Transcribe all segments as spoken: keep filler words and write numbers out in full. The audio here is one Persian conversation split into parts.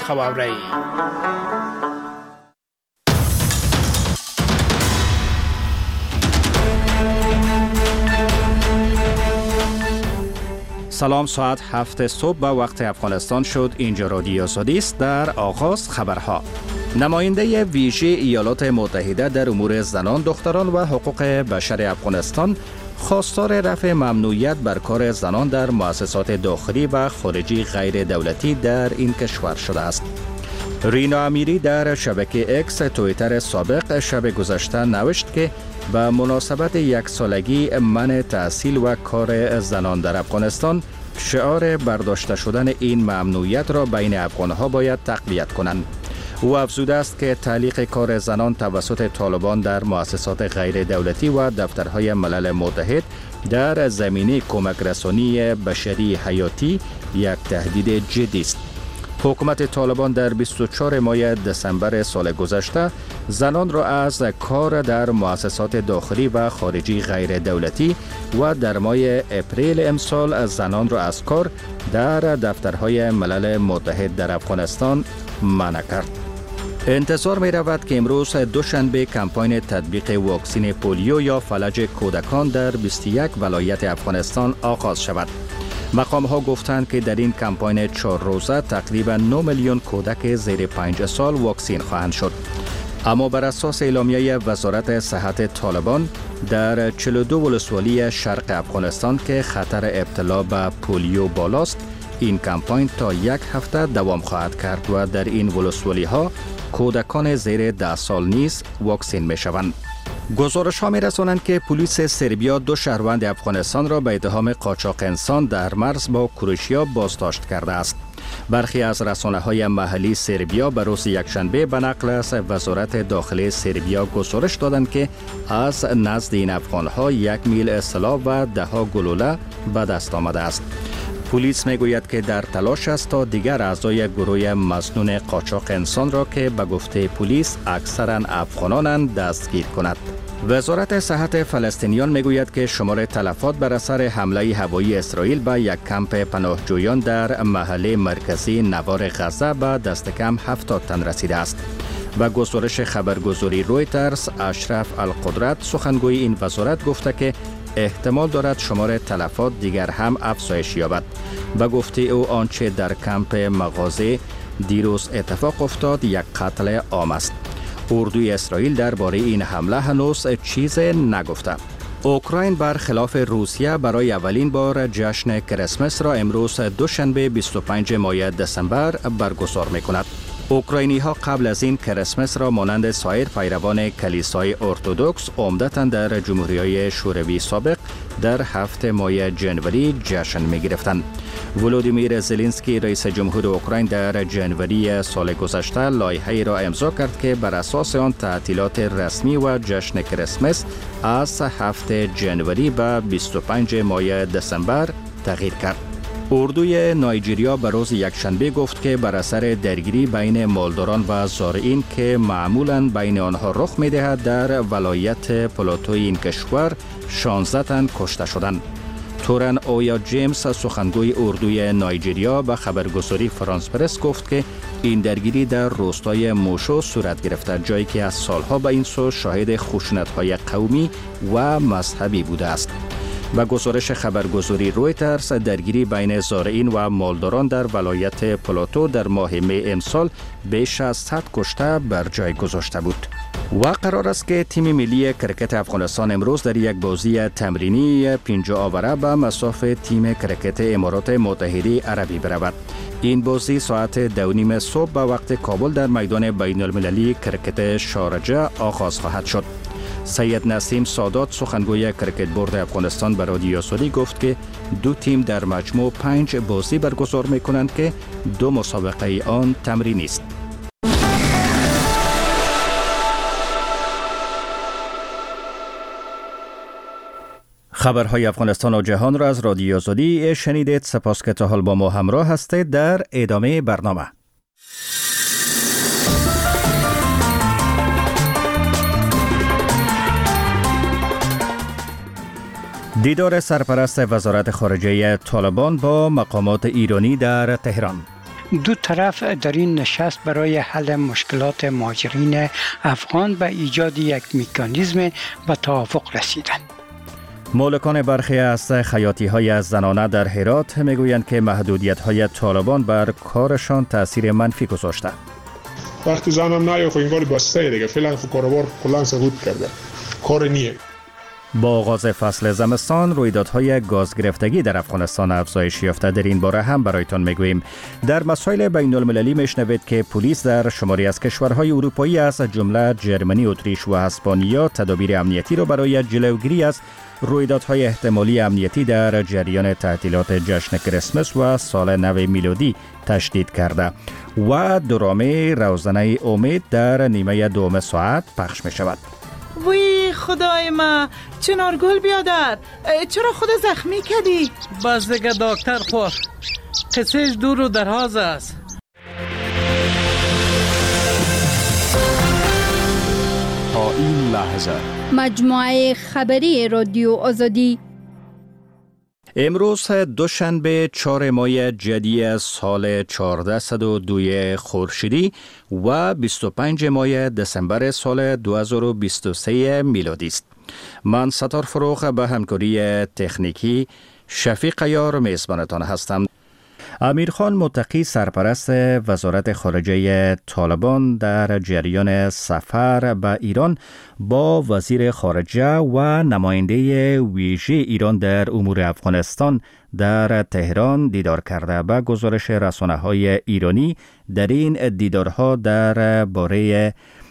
خواورئ. سلام، ساعت هفت صبح به وقت افغانستان شد. اینجا رادیو آزادی است. در آغاز خبرها. نماینده ویژه ایالات متحده در امور زنان، دختران و حقوق بشر افغانستان خواستار رفع ممنوعیت بر کار زنان در مؤسسات داخلی و خارجی غیر دولتی در این کشور شده است. رینا امیری در شبکه اکس توییتر سابق شب گذشته نوشت که به مناسبت یک سالگی منع تحصیل و کار زنان در افغانستان، شعار برداشته شدن این ممنوعیت را بین افغانها باید تقویت کنند. او افزوده است که تعلیق کار زنان توسط طالبان در مؤسسات غیر دولتی و دفترهای ملل متحد در زمینه کمک رسانی بشری حیاتی یک تهدید جدی است. حکومت طالبان در بیست و چهارم ماه دسامبر سال گذشته زنان را از کار در مؤسسات داخلی و خارجی غیر دولتی و در ماه اپریل امسال زنان را از کار در دفترهای ملل متحد در افغانستان منع کرد. انتظار می رود که امروز دوشنبه کمپاین تطبیق واکسن پولیو یا فلج کودکان در بیست و یک ولایت افغانستان آغاز شود. مقام ها گفتند که در این کمپاین چهار روزه تقریبا نه میلیون کودک زیر پنج سال واکسین خواهند شد. اما بر اساس اعلامیه وزارت صحت طالبان در چهل و دو ولسوالی شرق افغانستان که خطر ابتلا به پولیو بالاست، این کمپاین تا یک هفته دوام خواهد کرد و در این ولسوالی ها کودکان زیر ده سال نیز واکسین می شوند. گزارش ها می رسانند که پلیس سربیا دو شهروند افغانستان را به اتهام قاچاق انسان در مرز با کروشیا بازداشت کرده است. برخی از رسانه های محلی سربیا به روز یکشنبه به نقل از وزارت داخلی سربیا گزارش دادند که از نزد این افغان ها یک میل اسلحه و ده ها گلوله به دست آمده است. پلیس میگوید که در تلاش است تا دیگر اعضای گروه مسنون قاچاق انسان را که به گفته پلیس اکثرا افغانانند دستگیر کند. وزارت صحت فلسطینیان میگوید که شمار تلفات بر اثر حمله هوایی اسرائیل به یک کمپ پناهجویان در محله مرکزی نوار غزه به دست کم هفتاد تن رسیده است. و گزارش خبرگزاری رویترز، اشرف القدرت سخنگوی این وزارت گفته که احتمال دارد شمار تلفات دیگر هم افزایش یابد. به گفته او آنچه در کمپ مغازه دیروز اتفاق افتاد یک قتل عام است. اردوی اسرائیل درباره این حمله هنوز چیز نگفته. اوکراین برخلاف روسیه برای اولین بار جشن کریسمس را امروز دوشنبه بیست و پنجم ماه دسامبر برگزار می‌کند. اوکراینی ها قبل از این کریسمس را مانند سایر پیروان کلیسای ارتدوکس عمدتاً در جمهوری‌های شوروی سابق در هفته ماه جنوری جشن می گرفتند. ولودیمیر زلنسکی رئیس جمهور اوکراین در جنوری سال گذشته لایحه‌ای را امضا کرد که بر اساس آن تعطیلات رسمی و جشن کریسمس از هفته جنوری به بیست و پنجم ماه دسامبر تغییر کرد. اردوی نایجریا به روز یکشنبه گفت که بر اثر درگیری بین مالداران و زارعین که معمولاً بین آنها رخ می‌دهد در ولایت پلاتوی این کشور شانزده تن کشته شدند. تورن اویا جیمز سخنگوی اردوی نایجریا به خبرگزاری فرانس پرس گفت که این درگیری در روستای موشو صورت گرفته، جایی که از سالها به این سو شاهد خشونت‌های قومی و مذهبی بوده است. و گزارش خبرگزاری رویترز، درگیری بین زارعین و مالداران در ولایت پلاتو در ماه می امسال بیش از صد کشته بر جای گذاشته بود. و قرار است که تیم ملی کرکت افغانستان امروز در یک بازی تمرینی پنجاه آوره به مصاف تیم کرکت امارات متحده عربی برود. این بازی ساعت دو نیم صبح به وقت کابل در میدان بین المللی کرکت شارجه آغاز خواهد شد. سید نسیم سادات سخنگوی کرکت بورد افغانستان به رادیو آزادی گفت که دو تیم در مجموع پنج بازی برگزار می کنند که دو مسابقه آن تمرینی است. خبرهای افغانستان و جهان را از رادیو آزادی شنیدید. سپاس که تا حال با ما همراه هستید. در ادامه برنامه دیدار سرپرست وزارت خارجه طالبان با مقامات ایرانی در تهران. دو طرف در این نشست برای حل مشکلات مهاجرین افغان به ایجاد یک مکانیزم به توافق رسیدند. مالکان برخی از خیاطی های زنانه در هرات میگویند که محدودیت های طالبان بر کارشان تاثیر منفی گذاشته. وقتی زنم نه خو انگار بسته دیگه، فعلا خو کاروبار کلا سقوط کرده، کار نیه. با آغاز فصل زمستان رویدادهای گاز گرفتگی در افغانستان افزایش یافته. در این باره هم برایتان میگوییم. در مسائل بین المللی میشنوید که پلیس در شماری از کشورهای اروپایی از جمله جرمنی، اتریش و اسپانیا تدابیر امنیتی را برای جلوگیری از رویدادهای احتمالی امنیتی در جریان تعطیلات جشن کریسمس و سال نو میلادی تشدید کرده و درامه روزنه امید در نیمه دوم ساعت پخش می شود. وی خدای ما، چنارگل بیادر، چرا خود زخمی کردی؟ بس دیگه دکتر خور، قصهش دور و دراز است. تا این لحظه مجموعه خبری رادیو آزادی. امروز دوشنبه چهار ماه جدی سال چهارصد و دو خورشیدی و بیست و پنج ماه دسامبر سال دو هزار و بیست و سه میلادی است. من ستار فروغ به همکاری تکنیکی شفیق یار میزبانتان هستم. امیرخان متقی سرپرست وزارت خارجه طالبان در جریان سفر به ایران با وزیر خارجه و نماینده ویژه ایران در امور افغانستان در تهران دیدار کرده. به گزارش رسانه‌های ایرانی در این دیدارها در باره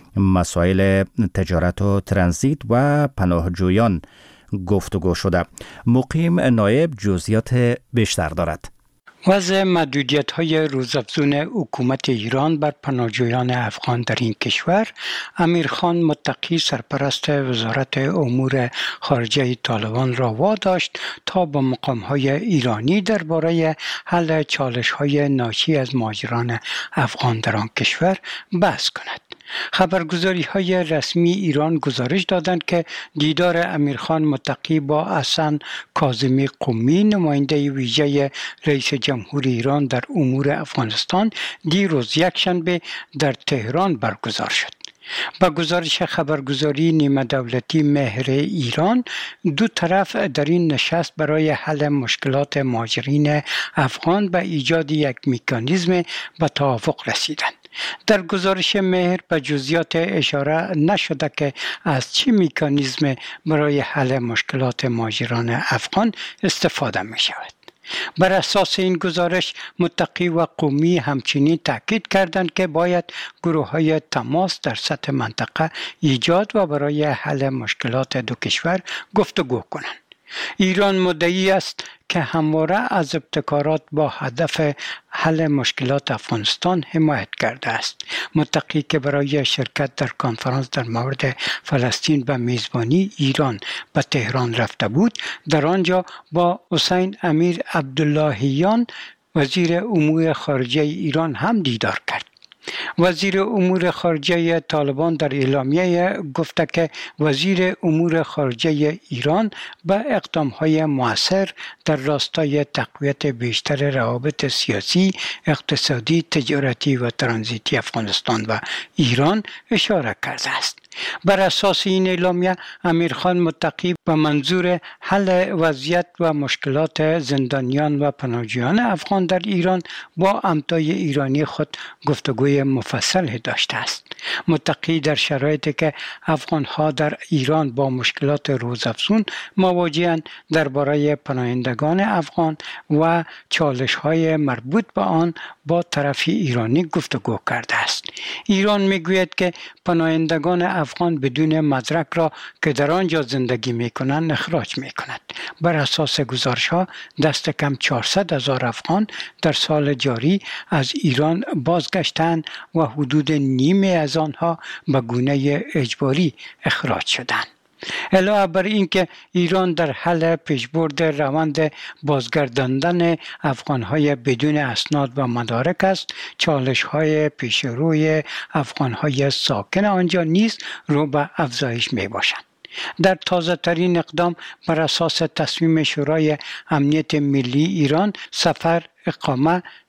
مسائل تجارت و ترانزیت و پناهجویان گفتگو شده. مقیم نایب جزئیات بیشتر دارد. وضع محدودیت‌های روزافزون حکومت ایران بر پناهجویان افغان در این کشور، امیرخان متقی سرپرست وزارت امور خارجه طالبان را واداشت تا با مقام‌های ایرانی درباره حل چالش‌های ناشی از مهاجران افغان در آن کشور بحث کند. خبرگزاری‌های رسمی ایران گزارش دادند که دیدار امیرخان متقی با حسن کاظمی قمی، نماینده ویژه رئیس جمهور ایران در امور افغانستان، دیروز یکشنبه در تهران برگزار شد. با گزارش خبرگزاری نیمه دولتی مهر ایران، دو طرف در این نشست برای حل مشکلات مهاجرین افغان به ایجاد یک مکانیزم به توافق رسیدند. در گزارش مهر به جزئیات اشاره نشده که از چه مکانیزم برای حل مشکلات مهاجران افغان استفاده می شود. بر اساس این گزارش، متقی و قمی همچنین تاکید کردند که باید گروه‌های تماس در سطح منطقه ایجاد و برای حل مشکلات دو کشور گفتگو کنند. ایران مدعی است که همواره از ابتکارات با هدف حل مشکلات افغانستان حمایت کرده است. متقی که برای شرکت در کنفرانس در مورد فلسطین به میزبانی ایران به تهران رفته بود، در آنجا با حسین امیر عبداللهیان وزیر امور خارجه ایران هم دیدار کرد. وزیر امور خارجه طالبان در اعلامیه گفته که وزیر امور خارجه ایران به اقدام‌های مؤثر در راستای تقویت بیشتر روابط سیاسی، اقتصادی، تجارتی و ترانزیتی افغانستان و ایران اشاره کرده است. بر اساس این اعلامیه، امیرخان متقی به منظور حل وضعیت و مشکلات زندانیان و پناهجویان افغان در ایران با همتای ایرانی خود گفتگوی مفصل داشته است. متقی در شرایطی که افغانها در ایران با مشکلات روزافزون مواجه‌اند درباره پناهندگان افغان و چالش‌های مربوط به آن با طرف ایرانی گفتگو کرده است. ایران میگوید که پناهندگان افغان بدون مدرک را که در آنجا زندگی میکنند اخراج میکند. بر اساس گزارش‌ها دست کم چهارصد هزار افغان در سال جاری از ایران بازگشتند و حدود نیمه از آنها به گونه اجباری اخراج شدند. علاوه بر این که ایران در حل پیشبرد روند بازگرداندن افغانهای بدون اسناد و مدارک است، چالش‌های پیش روی افغانهای ساکن آنجا نیز رو به افزایش می باشند. در تازه ترین اقدام بر اساس تصمیم شورای امنیت ملی ایران، سفر، اقامه،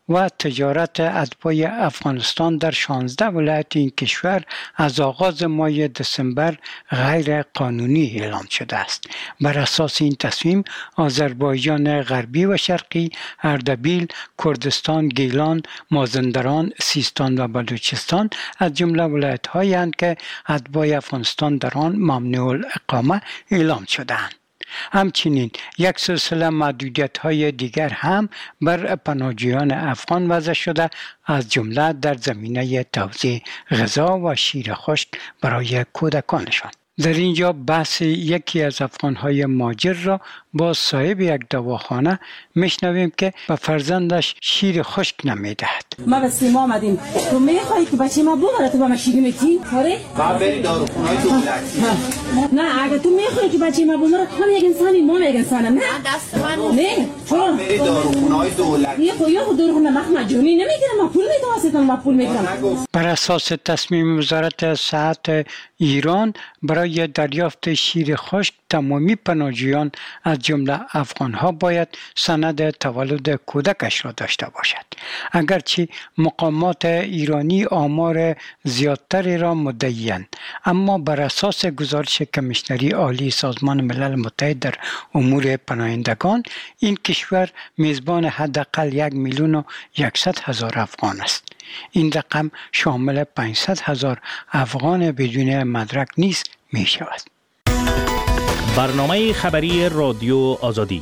و تجارت اتباع افغانستان در شانزده ولایت این کشور از آغاز ماه دسامبر غیر قانونی اعلام شده است. بر اساس این تصمیم آذربایجان غربی و شرقی، اردبیل، کردستان، گیلان، مازندران، سیستان و بلوچستان از جمله ولایت‌هایی هستند که اتباع افغانستان در آن ممنوع الاقامه اعلام شده‌اند. همچنین یک سلسله محدودیت‌های دیگر هم بر پناهجویان افغان وضع شده، از جمله در زمینه توزیع غذا و شیر خشک برای کودکانشان. در اینجا بحث یکی از افغان‌های مهاجر را با صاحب یک دواخانه میشنویم که به فرزندش شیر خشک نمیدهد. ما به سیما آمدیم، تو میخوایی که بچه ما بخوره تو با ما شیری میدی؟ آره؟ ما بری داروخونه‌های دولتی. نه اگه تو میخوایی که بچه ما بخوره هم یک انسانی ما یک انسانم. نه دست من نه چرا؟ بری داروخونه‌های دولتی. یه خو یه خو داروخونه مخ مجانی نمیگیرم، ما پول میدم واسه ما پول میدم. بر اساس تصمیم وزارت صحت ایران برای دریافت شیر خشک تمامی پناهجویان از جمله افغان‌ها باید سند تولد کودکش را داشته باشد. اگرچه مقامات ایرانی آمار زیادتری را مدعی‌اند، اما بر اساس گزارش کمیشنری عالی سازمان ملل متحد در امور پناهندگان، این کشور میزبان حداقل یک میلیون و یکصد هزار افغان است. این رقم شامل پانصد هزار افغان بدون مدرک نیز می شود. برنامه خبری رادیو آزادی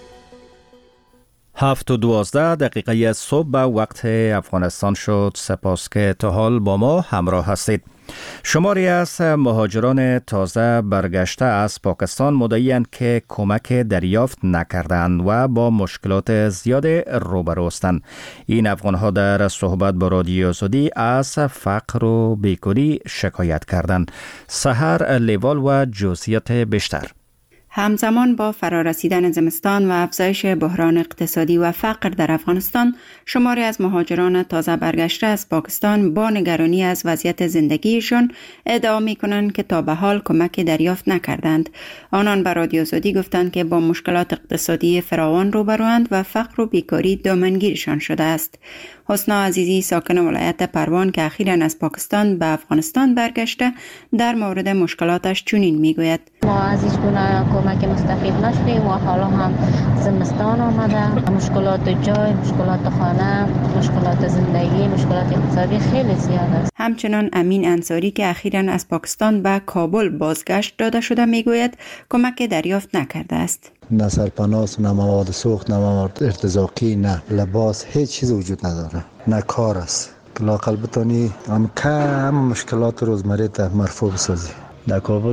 هفت و دوازده دقیقه از صبح به وقت افغانستان شد. سپاس که تا حال با ما همراه هستید. شماری از مهاجران تازه برگشته از پاکستان مدعی‌اند که کمک دریافت نکردند و با مشکلات زیاد روبرو هستند. این افغان‌ها در صحبت با رادیو آزادی از فقر و بیکاری شکایت کردند. سحر لیوال و جزئیات بیشتر. همزمان با فرارسیدن زمستان و افزایش بحران اقتصادی و فقر در افغانستان، شماری از مهاجران تازه برگشته از پاکستان با نگرانی از وضعیت زندگیشان ادعا می‌کنند که تا به حال کمک دریافت نکردند. آنان به رادیو آزادی گفتند که با مشکلات اقتصادی فراوان روبروند و فقر و بیکاری دامنگیرشان شده است. حسنا عزیزی ساکن ولایت پروان که اخیراً از پاکستان به افغانستان برگشته در مورد مشکلاتش چنین میگوید: ما از هیچ گونه کمک مستفید نشدیم و حالا هم زمستان آمده، مشکلات جای، مشکلات خانه، مشکلات زندگی، مشکلات اقتصادی خیلی زیاد است. همچنان امین انصاری که اخیراً از پاکستان به کابل بازگشت داده شده میگوید کمک دریافت نکرده است. نه سرپناس، نه مواد سوخت، نه مواد ارتزاقی، نه لباس، هیچ چیز وجود نداره، نه کار است. لااقل بتونی هم کم مشکلات روزمره تا مرفوع بسازی. در کابل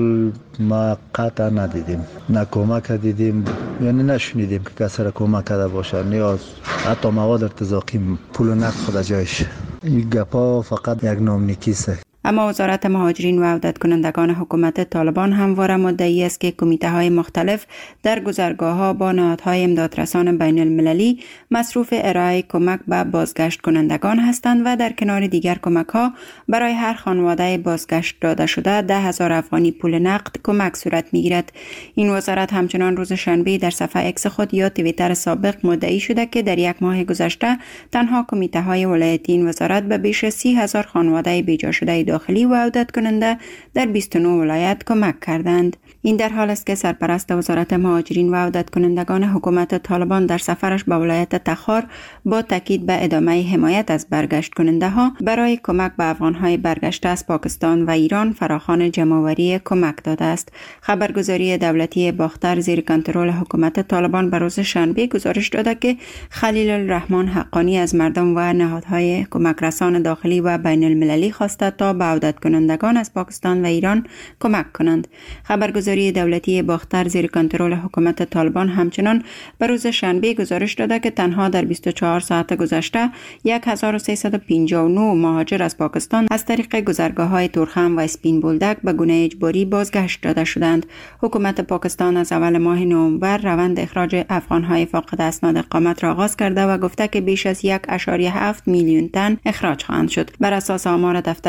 ما قطعا ندیدیم، نه کمک دیدیم، یعنی نشنیدیم که کسی را کمک کرده باشه. نیاز حتی مواد ارتزاقی پول نقد خود جایش. این گپا فقط یک نامنیکیسه. اما وزارت مهاجرین و عودت کنندگان حکومت طالبان همواره مدعی است که کمیته های مختلف در گذرگاه ها با نهادهای امدادرسان بین المللی مصروف ارائه کمک به بازگشت کنندگان هستند و در کنار دیگر کمک ها برای هر خانواده بازگشت داده شده ده هزار افغانی پول نقد کمک صورت می گیرد. این وزارت همچنان روز شنبه در صفحه اکس خود یا توییتر سابق مدعی شده که در یک ماه گذشته تنها کمیته های ولایتی این وزارت به بیش از سی هزار خانواده بیجا شده داخلی و عودت کننده در بیست و نه ولایت کمک کردند. این در حال است که سرپرست وزارت مهاجرین و عودت کنندگان حکومت طالبان در سفرش به ولایت تخار با تاکید به ادامه حمایت از برگشت کننده ها برای کمک به افغان‌های برگشته از پاکستان و ایران فراخوان جمع‌آوری کمک داده است. خبرگزاری دولتی باختر زیر کنترل حکومت طالبان به روز شنبه گزارش داده که خلیل الرحمن حقانی از مردم و نهادهای کمک رسان داخلی و بین المللی خواسته تا به عودت کنندگان از پاکستان و ایران کمک کنند. خبرگزاری دولتی باختر زیر کنترل حکومت طالبان همچنان به روز شنبه گزارش داده که تنها در بیست و چهار ساعت گذشته هزار و سیصد و پنجاه و نه مهاجر از پاکستان از طریق گذرگاه‌های تورخم و اسپین بولدک به گونه اجباری بازگشت داده شدند. حکومت پاکستان از اول ماه نوامبر روند اخراج افغان‌های فاقد اسناد اقامت را آغاز کرده و گفته که بیش از یک و هفت میلیون تن اخراج خواهند شد. بر اساس آمار دفتر هماهنگی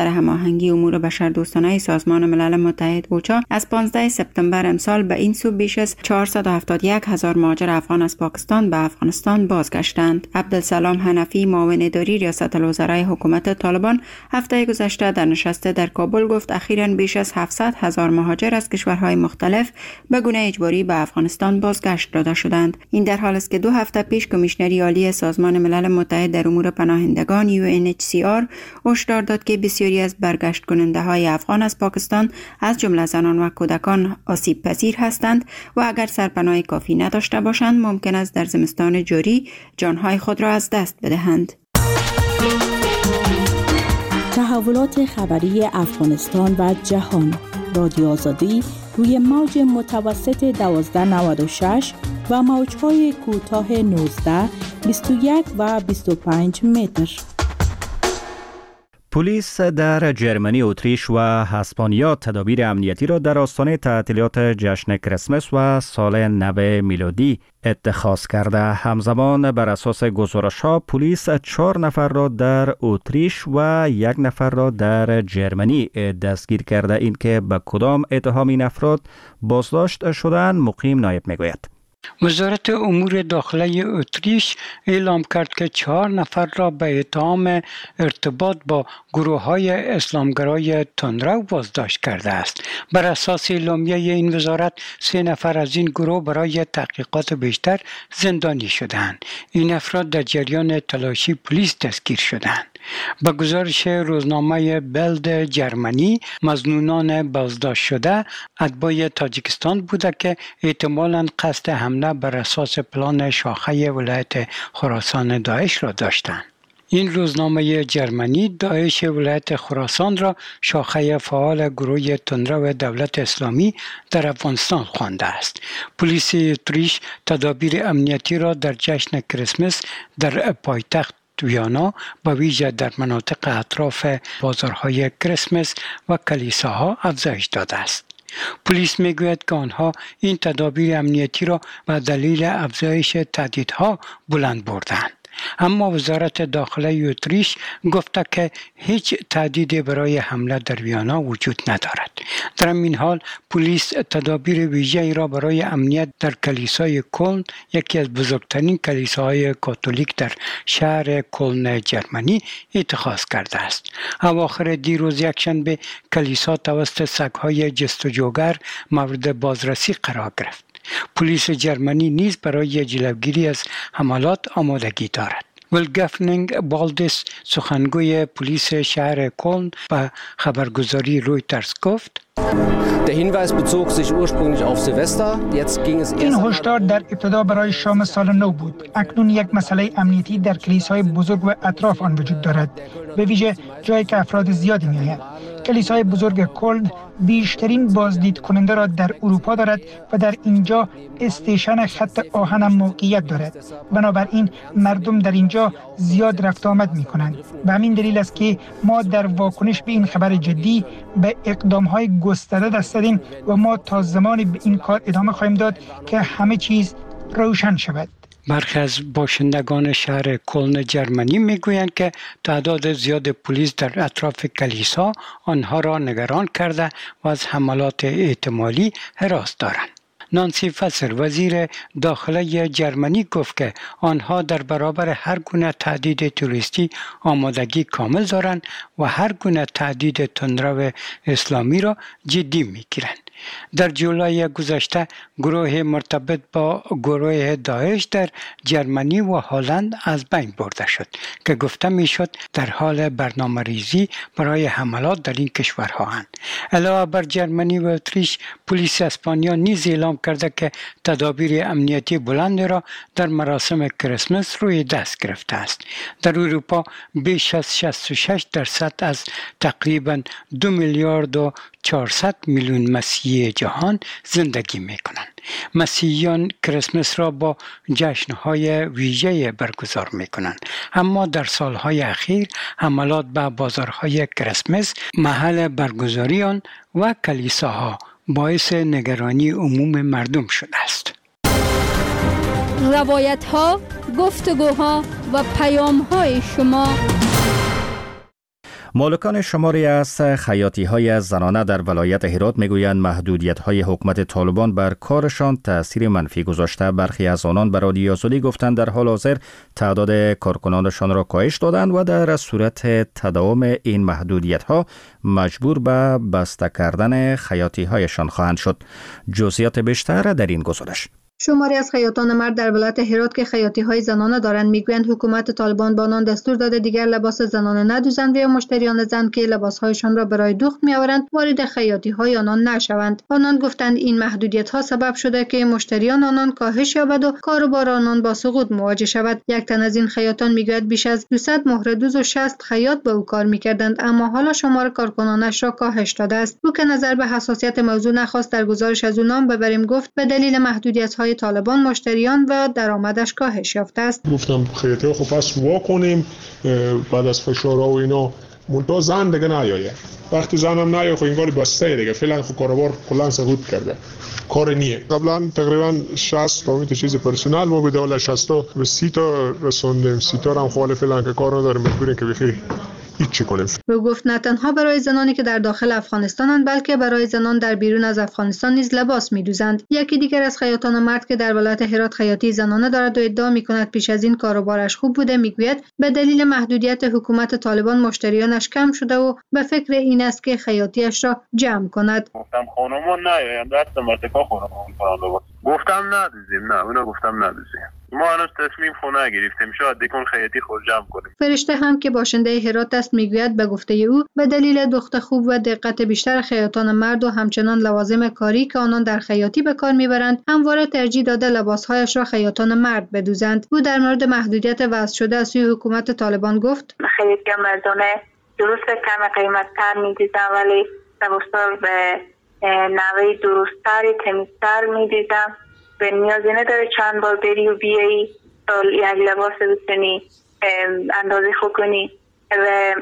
هماهنگی امور بشردوستانه سازمان ملل متحد اوچا از پانزده سپتامبر امسال به این سو بیش از چهارصد و هفتاد و یک هزار مهاجر افغان از پاکستان به افغانستان بازگشتند. عبدالسلام حنفی، معاون اداری ریاست الوزرای حکومت طالبان، هفته گذشته در نشست در کابل گفت اخیراً بیش از هفتصد هزار مهاجر از کشورهای مختلف به گونه اجباری به افغانستان بازگشت داده شدند. این در حالی است که دو هفته پیش کمیشنری عالی سازمان ملل متحد در امور پناهندگان یو ان اچ سی آر هشدار داد که بسیاری از برگشت کننده های افغان از پاکستان از جمله زنان و کودکان آسیب پذیر هستند و اگر سرپناه کافی نداشته باشند ممکن است در زمستان جاری جانهای خود را از دست بدهند. تحولات خبری افغانستان و جهان. رادیو آزادی روی موج متوسط دوازده نود و شش و موج‌های کوتاه نوزده، بیست و یک و بیست و پنج متر. پلیس در جرمنی، اتریش و اسپانیا تدابیر امنیتی را در آستانه تعطیلات جشن کریسمس و سال نو میلادی اتخاذ کرده. همزمان بر اساس گزارش‌ها پلیس چهار نفر را در اتریش و یک نفر را در جرمنی دستگیر کرده. این که به کدام اتهام این افراد بازداشت شدند مقیم نایب میگوید. وزارت امور داخله اتریش اعلام کرد که چهار نفر را به اتهام ارتباط با گروه‌های اسلامگرای تندرو بازداشت کرده است. بر اساس اعلامیه این وزارت سه نفر از این گروه برای تحقیقات بیشتر زندانی شدند. این افراد در جریان تلاشی پلیس دستگیر شدند. با گزارش روزنامه بلد جرمنی، مظنونان بازداشت شده اتباع تاجیکستان بوده که احتمالاً قصد حمله بر اساس پلان شاخه ولایت خراسان داعش را داشتند. این روزنامه جرمنی داعش ولایت خراسان را شاخه فعال گروه تندرو دولت اسلامی در افغانستان خوانده است. پلیس اتریش تدابیر امنیتی را در جشن کریسمس در پایتخت ویانا با ویژه در مناطق اطراف بازارهای کریسمس و کلیساها افزایش داده است. پلیس میگوید که آنها این تدابیر امنیتی را به دلیل افزایش تهدیدها بلند بردند. اما وزارت داخله اتریش گفته که هیچ تهدیدی برای حمله در ویانا وجود ندارد. در این حال پلیس تدابیر ویژه‌ای را برای امنیت در کلیسای کلن، یکی از بزرگترین کلیساهای کاتولیک در شهر کلن جرمنی، اتخاذ کرده است. اواخر دیروز یکشنبه کلیسا توسط سگ‌های جستجوگر مورد بازرسی قرار گرفت. پلیس جرمنی نیز برای جلوگیری از حملات آمادگی دارد. ولگفنینگ بالدس، سخنگوی پلیس شهر کلن، به خبرگزاری رویترز گفت: این هشدار در ابتدا برای شام سال نو بود. اکنون یک مسئله امنیتی در کلیسای بزرگ و اطراف آن وجود دارد، به ویژه جایی که افراد زیادی می‌آیند. کلیسای بزرگ کلن بیشترین بازدید کننده را در اروپا دارد و در اینجا استیشن خط آهن موقعیت دارد. بنابراین مردم در اینجا زیاد رفت آمد می کنند. به همین دلیل است که ما در واکنش به این خبر جدی به اقدام‌های گسترده دست دادیم و ما تا زمانی به این کار ادامه خواهیم داد که همه چیز روشن شود. برخی از باشندگان شهر کلن جرمنی میگویند که تعداد زیاد پلیس در اطراف کلیسا آنها را نگران کرده و از حملات احتمالی هراس دارند. نانسی فسر، وزیر داخله جرمنی، گفت که آنها در برابر هر گونه تهدید تروریستی آمادگی کامل دارند و هر گونه تهدید تندرو اسلامی را جدی میگیرند. در جولای گذشته گروه مرتبط با گروه داعش در جرمنی و هلند از بین برده شد که گفته میشد در حال برنامه ریزی برای حملات در این کشورها اند. علاوه بر جرمنی و اتریش، پلیس اسپانیا نیز اعلام کرده که تدابیر امنیتی بلند را در مراسم کریسمس روی دست گرفته است. در اروپا بیش از شصت و شش درصد از تقریباً دو میلیارد و چهارصد میلیون مسیحی جهان زندگی می کنند. مسیحیان کریسمس را با جشن‌های ویژه برگزار می کنند، اما در سالهای اخیر حملات به بازارهای کریسمس، محل برگزاری آن و کلیساها باعث نگرانی عموم مردم شده است. روایت‌ها، گفتگوها و پیام‌های شما. مالکان شماری از خیاطی‌های زنانه در ولایت هرات میگویند محدودیت‌های حکومت طالبان بر کارشان تأثیر منفی گذاشته. برخی از آنان به رادیو آزادی گفتند در حال حاضر تعداد کارکنانشان را کاهش دادند و در صورت تداوم این محدودیت‌ها مجبور به بسته کردن خیاطی‌هایشان خواهند شد. جزئیات بیشتر در این گزارش. شماری از خیاطان مرد در ولایت هرات که خیاطی‌های زنانه دارند میگویند حکومت طالبان با آنان دستور داده دیگر لباس زنانه ندوزند و یا مشتریان زن که لباس‌هایشان را برای دوخت می‌آورند وارد خیاطی‌های آنان نشوند. آنان گفتند این محدودیت‌ها سبب شده که مشتریان آنان کاهش یابد و کاروبار آنان با سقوط مواجه شود. یک تن از این خیاطان میگوید بیش از دویست مهره دوز و شصت خیاط به او کار می‌کردند، اما حالا شمار کارکنانش را کاهش داده است. او که نظر به حساسیت موضوع نخواست در گزارش از او نام ببریم گفت به دلیل محدودیت‌های طالبان مشتریان و درآمدش کاهش یافته است. گفتم خیاطی خب پس وا کنیم بعد از فشارها و اینا منتها زن دیگه نیاید. وقتی زنم نیاید خب انگار بسته دیگه. فعلا خب کاروبار کلا سقوط کرده. کار نیه. قبلا تقریبا شصت تا تا چیز پرسنل ما بوده ولی شصت تا به سی تا رسوندیم. سی تا هم خاله فعلا که کار نداره مجبوریم که بخیر هیچ کنیم. او گفت نه تنها برای زنانی که در داخل افغانستانند بلکه برای زنان در بیرون از افغانستان نیز لباس می‌دوزند. یکی دیگر از خیاطان مرد که در ولایت هرات خیاطی زنانه دارد و ادعا می‌کند پیش از این کاروبارش خوب بوده میگوید به دلیل محدودیت حکومت طالبان مشتریانش کم شده و به فکر این است که خیاطیش را جمع کند. گفتم خانوما نیایم دست مرتکا خانوما می‌کنند. گفتم ندوزیم. نه اونا گفتم ندوزیم. ما هنوز تصمیم خونه گرفتیم شاید دیگه خیاطی خود جمع کنیم. فرشته هم که باشنده هرات است میگوید به گفته او به دلیل دخت خوب و دقت بیشتر خیاطان مرد و همچنان لوازم کاری که آنان در خیاطی به کار میبرند همواره ترجیح داده لباسهایش را خیاطان مرد بدوزند. او در مورد محدودیت وضع شده از سوی حکومت طالبان گفت خیاطی مردانه درست کم قیمت تر میدیدم ولی لباسا به نوعی درستتری تمیزتر میدیدم. به نیازی نداره چند بار بری و بیایی تا یک لباس بتونی اندازه خوب کنی. و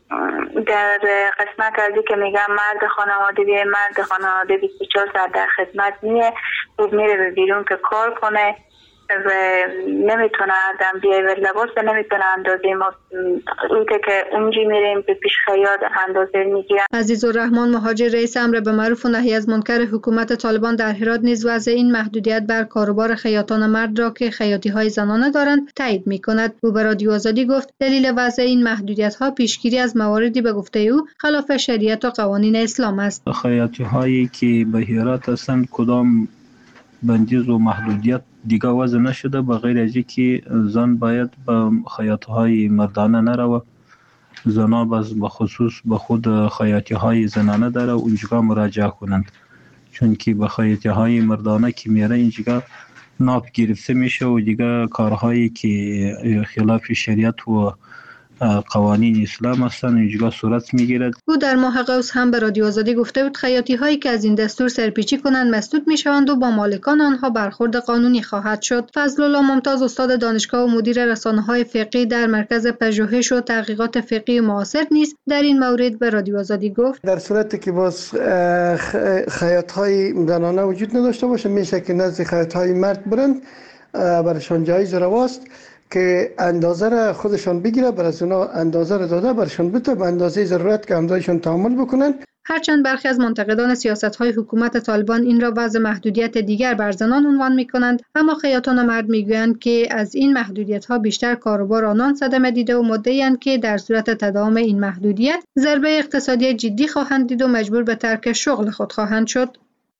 در قسمت ازی که میگم مرد خانواده بیه مرد خانواده بیست و چهار ساعت در خدمت میه خوب میره به بیرون که کار کنه و نمیتونه آدم بیای و لباس نمیتونه اندازه ما اون که اونجی میریم به پیش خیاط اندازه میگیرن. عزیزالرحمن مهاجر رئیس امر به معروف و نهی از منکر حکومت طالبان در هرات نیز وضع این محدودیت بر کاروبار خیاطان مرد را که خیاطی های زنانه دارند تایید میکند. او به رادیو آزادی گفت دلیل وضع این محدودیت ها پیشگیری از مواردی به گفته او خلاف شریعت و قوانین اسلام است. خیاطی هایی که به هرات هستند کدام بندیز و محدودیت دیگه وضع نشده به غیر از اینکه زن باید به خیاطی های مردانه نروه. زنها باز به خصوص به خود خیاطی های زنانه داره و اونجا مراجعه کنند چون که به خیاطی های مردانه که میره اینجا ناب گرفته میشه و دیگه کارهایی که خلاف شریعت و قوانین اسلام هستند اینجا صورت میگیرد. او در ماه قوس هم به رادیو آزادی گفته بود خیاطی هایی که از این دستور سرپیچی کنند مسدود میشوند و با مالکان آنها برخورد قانونی خواهد شد. فضلالله ممتاز استاد دانشگاه و مدیر رسانه های فقهی در مرکز پژوهش و تحقیقات فقهی معاصر نیز در این مورد به رادیو آزادی گفت در صورتی که باز خیاط های زنانه وجود نداشته باشه میشه که نزد خیاط های مرد برند برشان جایز رواست که اندازه را خودشان بگیره بر از اونا اندازه را داده برشان بده به اندازه ضرورت که همزایشان تعامل بکنن. هرچند برخی از منتقدان سیاست‌های حکومت طالبان این را وضع محدودیت دیگر بر زنان عنوان می‌کنند، اما خیاطان مرد می‌گویند که از این محدودیت‌ها بیشتر کاروبار آنان صدمه دیده و مدعی‌اند که در صورت تداوم این محدودیت ضربه اقتصادی جدی خواهند دید و مجبور به ترک شغل خود خواهند شد.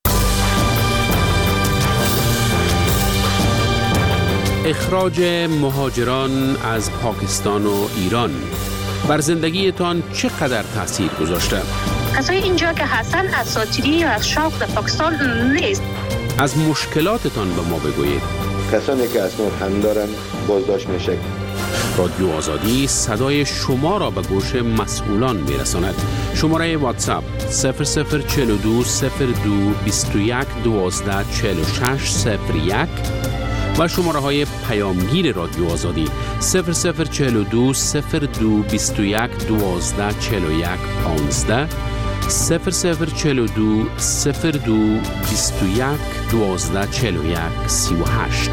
اخراج مهاجران از پاکستان و ایران بر زندگیتان چقدر تاثیر گذاشته؟ کسای اینجا که هستن اساطیری یا از شوق در پاکستان نیست. از مشکلاتتان به ما بگویید. کسانی که اسناد هم دارن بازداشت میشه. رادیو آزادی صدای شما را به گوش مسئولان میرساند. شماره واتساپ صفر صفر چهل و دو صفر دو بیست و یک دوازده چهل و شش صفر یک و شماره های پیامگیر رادیو آزادی صفر صفر چهل و دو صفر دو بیست و یک دوازده چهل و یک پانزده صفر صفر چهل و دو صفر دو بیست و یک دوازده چهل و یک سی و هشت.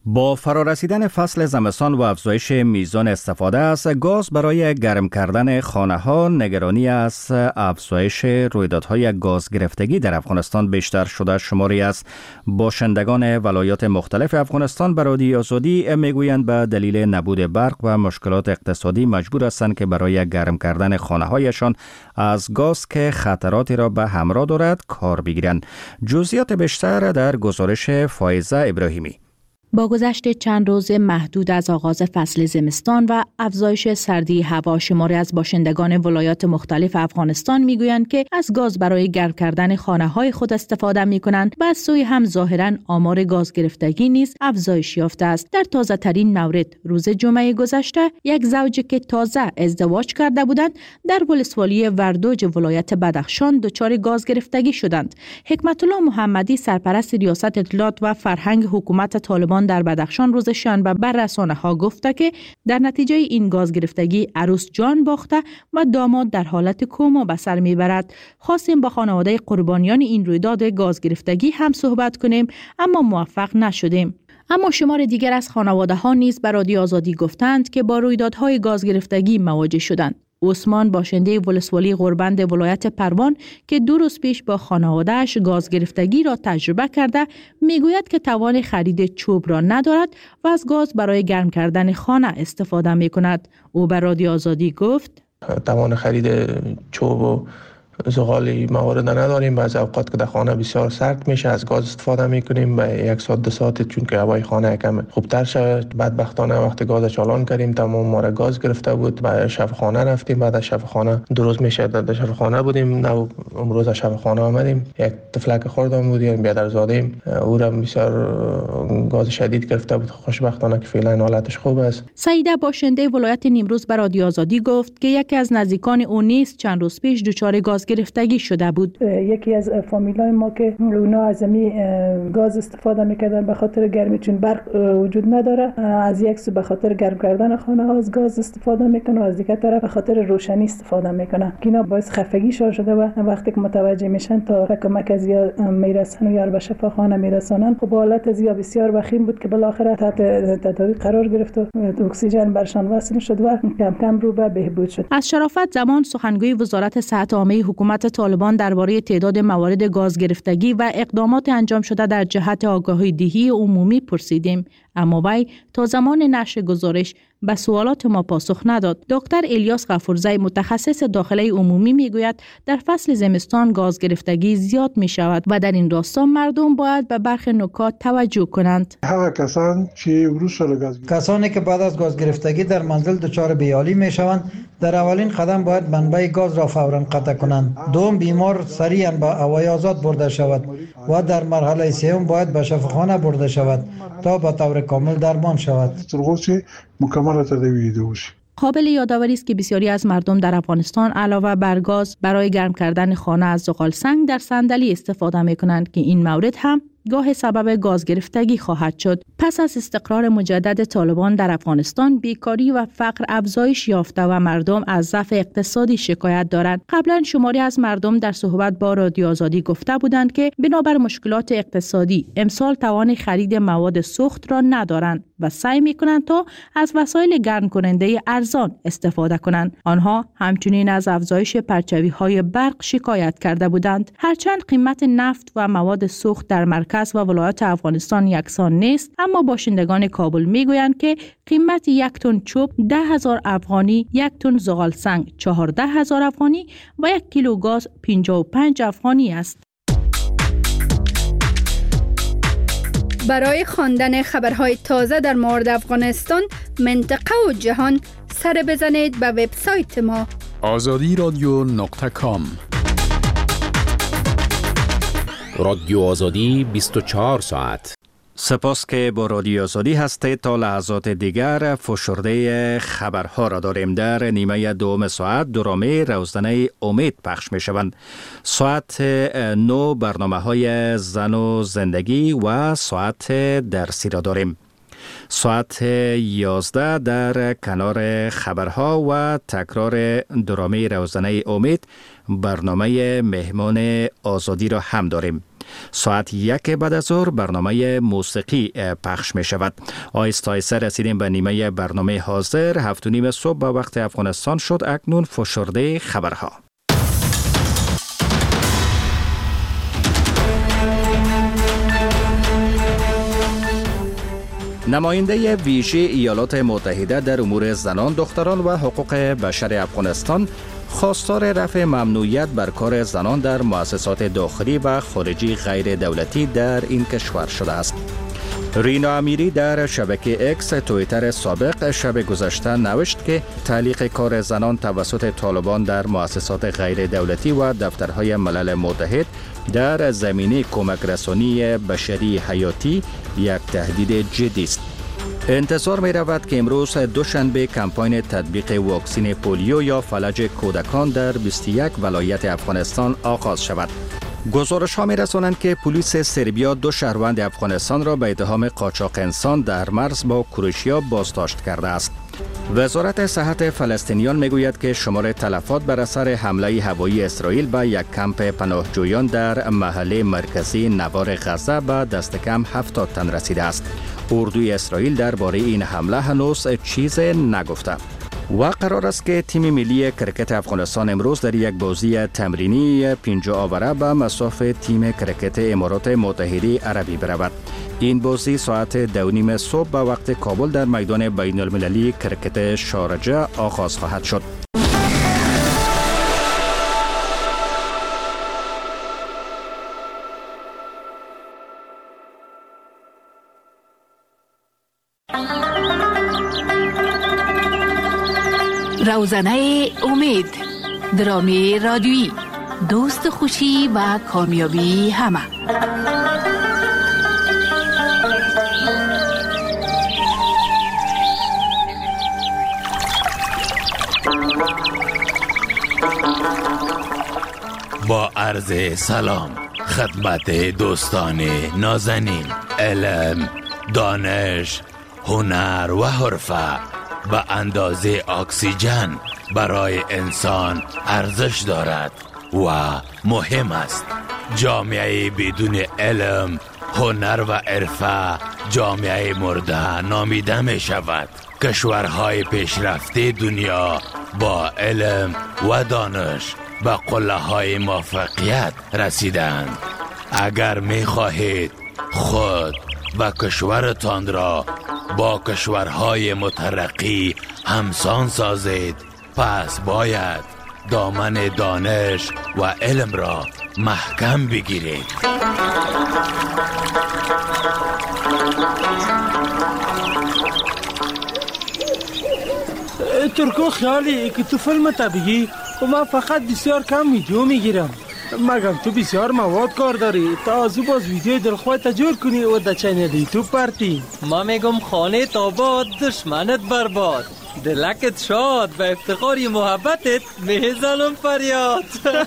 با فرارسیدن فصل زمستان و افزایش میزان استفاده از گاز برای گرم کردن خانه‌ها، نگرانی از افزایش رویدادهای گاز گرفتگی در افغانستان بیشتر شده. شماری از باشندگان ولایات مختلف افغانستان به رادیو آزادی میگویند به دلیل نبود برق و مشکلات اقتصادی مجبور هستند که برای گرم کردن خانه‌هایشان از گاز که خطراتی را به همراه دارد کار بگیرند. جزئیات بیشتر در گزارش فائزه ابراهیمی. با گذشت چند روز محدود از آغاز فصل زمستان و افزایش سردی هوا، شماری از باشندگان ولایات مختلف افغانستان میگویند که از گاز برای گرم کردن خانه‌های خود استفاده می‌کنند و از سوی هم ظاهراً آمار گاز گرفتگی نیز افزایش یافته است. در تازه‌ترین مورد روز جمعه گذشته یک زوج که تازه ازدواج کرده بودند در ولسوالی وردوج ولایت بدخشان دچار گاز گرفتگی شدند. حکمت الله محمدی، سرپرست ریاست اطلاعات و فرهنگ حکومت طالبان در بدخشان، روز شنبه بر رسانه‌ها گفته که در نتیجه این گاز گرفتگی عروس جان باخته و داماد در حالت کما به سر میبرد. خواستیم با خانواده قربانیان این رویداد گاز گرفتگی هم صحبت کنیم اما موفق نشدیم. اما شمار دیگر از خانواده ها نیز به رادیو آزادی گفتند که با رویدادهای گاز گرفتگی مواجه شدند. عثمان، باشنده ولسوالی غربند ولایت پروان که دو روز پیش با خانواده‌اش گاز گرفتگی را تجربه کرده، میگوید که توان خرید چوب را ندارد و از گاز برای گرم کردن خانه استفاده می‌کند. او به رادیو آزادی گفت: توان خرید چوب و زغال موارد نداریم. بعضی اوقات که در خانه بسیار سرد میشه از گاز استفاده میکنیم به یک ساعت دو ساعت، چون که هوای خانه کم خوبتر شد. بدبختانه وقتی گاز چالان کردیم تمام ما را گاز گرفته بود. بعد شب خانه رفتیم، بعد از شب خانه دو روز میشه در شب خانه بودیم. نه امروز از شب خانه آمدیم، یک طفلک خوردم بود، یعنی بیادرزادیم، او را بسیار گاز شدید گرفته بود. خوشبختانه که فعلا حالتش خوب است. سعیده، باشنده ولایت نیمروز، به رادیو آزادی گفت که یکی از نزدیکان او نیز چند روز پیش دچار گاز گرفتگی شده بود. یکی از فامیلای ما که اونا از می گاز استفاده میکردن به خاطر گرمی، چون برق وجود نداره، از یک سو به خاطر گرم کردن خانه ها از گاز استفاده میکنه و از دیگر طرف به خاطر روشنی استفاده میکنه. اینا باعث خفگی شده و وقتی که متوجه میشن تا کمک از یا میرسن و یا به شفاخانه میرسانن، خب حالت از یا بسیار وخیم بود که بالاخره تحت تداوی قرار گرفت و اکسیژن برشان وصل شد و کم کم رو به بهبود شد. از شرافت زمان، سخنگوی وزارت صحت عامه حکومت طالبان درباره تعداد موارد گاز گرفتگی و اقدامات انجام شده در جهت آگاهی دهی عمومی پرسیدیم، اما وی تا زمان نشر گزارش به سوالات ما پاسخ نداد. دکتر الیاس غفورزی، متخصص داخله عمومی، میگوید در فصل زمستان گاز گرفتگی زیاد می شود و در این راستا مردم باید به برخی نکات توجه کنند. هر کسان که گاز کسانی که بعد از گاز گرفتگی در منزل دچار بیحالی می شوند، در اولین قدم باید منبع گاز را فوراً قطع کنند. دوم، بیمار سریعاً به هوای آزاد برده شود و در مرحله سوم باید به شفاخانه برده شود تا به طور کامل درمان شود. مکمل تداوی دوش. قابل یادآوری است که بسیاری از مردم در افغانستان علاوه بر گاز برای گرم کردن خانه از زغال سنگ در صندلی استفاده می کنند که این مورد هم گاه سبب گاز گرفتگی خواهد شد. پس از استقرار مجدد طالبان در افغانستان، بیکاری و فقر افزایش یافته و مردم از ضعف اقتصادی شکایت دارند. قبلا شماری از مردم در صحبت با رادیو آزادی گفته بودند که بنابر مشکلات اقتصادی امسال توان خرید مواد سوخت را ندارند و سعی می‌کنند تا از وسایل گرم کننده ارزان استفاده کنند. آنها همچنین از افزایش پرچاوی‌های برق شکایت کرده بودند. هرچند قیمت نفت و مواد سوخت در مرکز و ولایات افغانستان یکسان نیست، اما باشندگان کابل میگویند که قیمت یک تن چوب ده هزار افغانی، یک تن زغال سنگ چهارده هزار افغانی و یک کیلو گاز پنجاه و پنج افغانی است. برای خواندن خبرهای تازه در مورد افغانستان، منطقه و جهان، سر بزنید به وبسایت ما آزادی رادیو نقطه کام. رادیو آزادی بیست و چهار ساعت. سپاس که با رادیو آزادی هستید. تا لحظات دیگر فشرده خبرها را داریم. در نیمه دوم ساعت درامه روزنه امید پخش می شوند. ساعت نو برنامه های زن و زندگی و ساعت درسی را داریم. ساعت یازده در کنار خبرها و تکرار درامه روزنه امید برنامه مهمان آزادی را هم داریم. ساعت یک بعد از ظهر برنامه موسیقی پخش می شود. آیسته آیسته رسیدیم به نیمه برنامه حاضر. هفت و نیم صبح به وقت افغانستان شد. اکنون فشرده خبرها. نماینده ویژه ایالات متحده در امور زنان، دختران و حقوق بشر افغانستان خواستار رفع ممنوعیت بر کار زنان در مؤسسات داخلی و خارجی غیر دولتی در این کشور شده است. رینا امیری در شبکه اکس توییتر سابق شب گذشته نوشت که تعلیق کار زنان توسط طالبان در مؤسسات غیر دولتی و دفترهای ملل متحد در زمینه کمک رسانی بشری حیاتی یک تهدید جدی است. انتظار می رود که امروز دوشنبه کمپاین تطبیق واکسین پولیو یا فلج کودکان در بیست و یک ولایت افغانستان آغاز شود. گزارش ها می رسانند که پلیس سربیا دو شهروند افغانستان را به اتهام قاچاق انسان در مرز با کروشیا بازداشت کرده است. وزارت صحت فلسطینیان می گوید که شمار تلفات بر اثر حمله هوایی اسرائیل به یک کمپ پناهجویان در محله مرکزی نوار غزه به دست کم هفتاد تن رسیده است. اردوی اسرائیل درباره این حمله هنوز چیز نگفته. و قرار است که تیم ملی کرکت افغانستان امروز در یک بازی تمرینی پنجاه آوره به مصاف تیم کرکت امارات متحده عربی برود. این بازی ساعت دو نیم صبح به وقت کابل در میدان بین المللی کرکت شارجه آغاز خواهد شد. روزنه امید، درامی رادیویی، دوست خوشی و کامیابی همه. با عرض سلام خدمت دوستان نازنین، علم، دانش، هنر و حرفه به اندازه اکسیژن برای انسان ارزش دارد و مهم است. جامعه بدون علم، هنر و حرفه جامعه مرده نامیده می شود. کشورهای پیشرفته دنیا با علم و دانش به قله های موفقیت رسیدند. اگر می خواهید خود و کشورتان را با کشورهای مترقی همسان سازید، پس باید دامن دانش و علم را محکم بگیرید. ترکو خیالی که تو فیلم طبیعی و من فقط بسیار کم ویدیو میگیرم، مگم تو بسیار مواد کار داری تا از او باز ویدیو دلخواه تجور کنی و در چینل یوتیوب پرتی. ما میگم خانه آباد دشمنت برباد، دلکت شاد به افتخاری محبتت میزنم فریاد.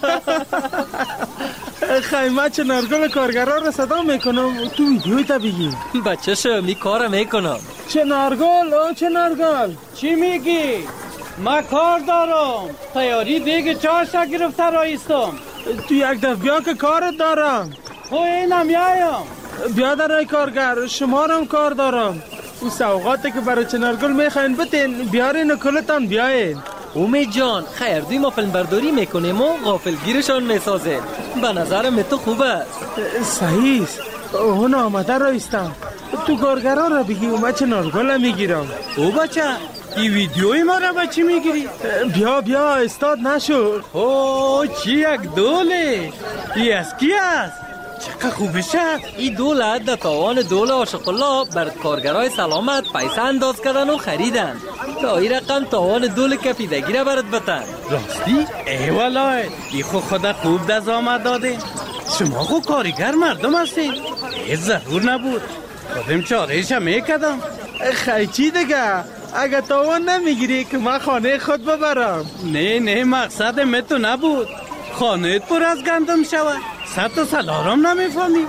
خیمه چنارگل کارگرها را صدا میکنم تو ویدیو طبیعی. بچه شمی کار میکنم. چنارگل او چنارگل چی میگی؟ ما کار دارم، تیاری دیگه چاشا گرفته رایستم. تو یک دفعه بیا که کارت دارم. خو اینم یایم. بیا در کارگر، شما هم کار دارم. او سوغاتی که برای چنارگل میخواین بتین بیارین و کلتان بیاین. امید جان خیر دوی ما فیلم برداری میکنیم و غافلگیرشان میسازیم. به نظرم تو خوب است. صحیح است. اون آمده رایستم. تو کارگرها را بگی و من چنارگل میگیرم. او بچه این ویدیوی ما را بچه میگیری؟ بیا بیا استاد نشو. اوه چی یک دوله؟ ای از کی است؟ چقدر خوبشه؟ این دولت در تاوان دوله عاشق الله بر کارگرای سلامت پیسه انداز کردن و خریدن تا این رقم تاوان دوله کفیدگی را برد بتن. راستی؟ ای والله ای خود خدا خوب دست آمد داده. شما خود کارگر مردم هستین؟ ای ضرور نبود خودم چارهش میکدم. خیلی چی دیگه؟ اگه تاوان نمیگیری که من خانه خود ببرم. نه نه مقصد تو نبود خانه پر از گندم شود. صد تا سلارم نمیفهمی.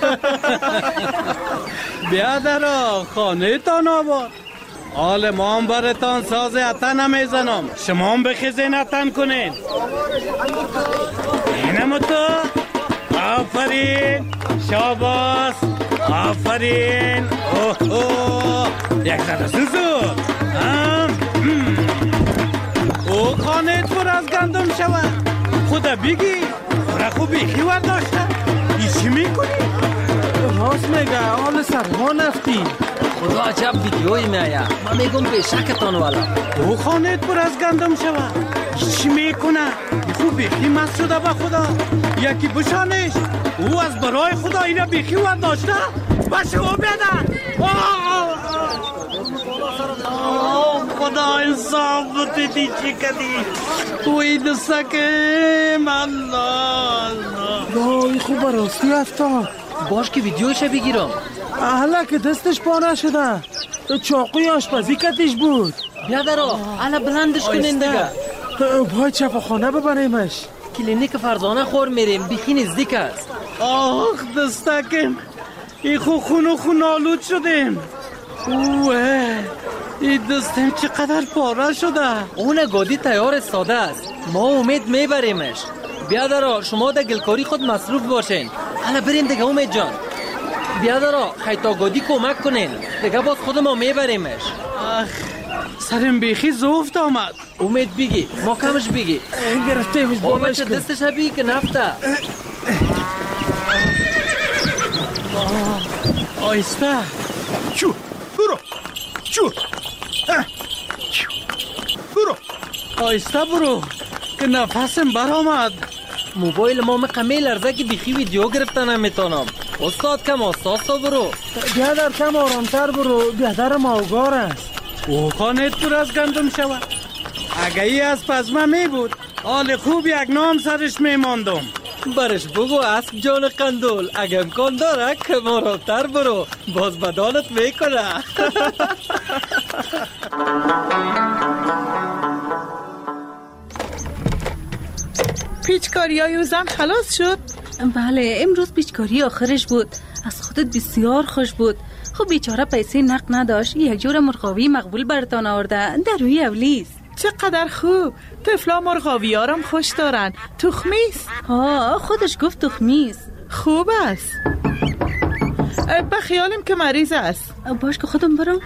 بیا درا خانه تان آباد. حال ما هم برتان ساز اتن نمیزنم، شما هم بخیزین اتن کنین. اینم تو آفرین شاباس آفرین. اوه اوه یک زده سوزو. او خانه پر از گندم شود. خدا بگی خورا خوب بیخی ورداشته. ای چی میکنی؟ راست میگه حال سرما نفتی. خدا عجب ویدیوی میایه. من میگم بشکتان والا. او خانه پر از گندم شود. ای چی میکنه؟ خوب بیخی مست شده با خدا. یکی بشانش. او از برای خدا اینا بیخی ورداشته. باشه او بیادن. خدا انصاف بودی چی کدی. توی دستکم الله وای خوب راستی افتاد. باش که ویدیوش بگیرم. احلا که دستش پاره شده. تو چاقوی آشپزی کتش بود. بیادرا احلا بلندش کنین دیگه. باید شفاخانه ببریمش. کلینیک فرزانه خور میریم بیخی نزدیک است. آخ دستکم ای خو خون و خون آلود شدیم. اوه این دستم چقدر پاره شده. اون گودی تیار استاده است. ما امید میبریمش. بیادرا شما در گلکاری خود مصروف باشین. حالا بریم دیگه امید جان. بیادرا خیتا گودی کمک کنین دیگه باز خود ما میبریمش. آخ سرم بیخی زفت آمد. امید بگی ما کمش بگی. گرفته ایمش بابش دستش بگی که نفته. آیسته چو برو چو برو آیسته برو که نفسم برآمد. موبایل ما مقمی لرزه که بیخی ویدیو گرفتن نمیتونم. استاد کم آساسا برو. بیادر کم آرامتر برو. بیادر ماوگار است. او خانت پر از گندم شود. اگه ای از پزمه می بود حال خوب یک نام سرش میماندم. برش بگو اسب جان قندول اگه امکان داره که مراتر برو باز بدانت میکنه. پیچکاری های زن خلاص شد؟ بله امروز پیچکاری آخرش بود. از خودت بسیار خوش بود. خب بیچاره پیسه نقد نداشت. یک جور مرغاوی مقبول برتان آورده در روی اولیس. چقدر خوب. طفلا مرغاوی هارم خوش دارن. تخمیس؟ ها خودش گفت تخمیس. خوب است. به خیالم که مریض است. باش که خودم برم.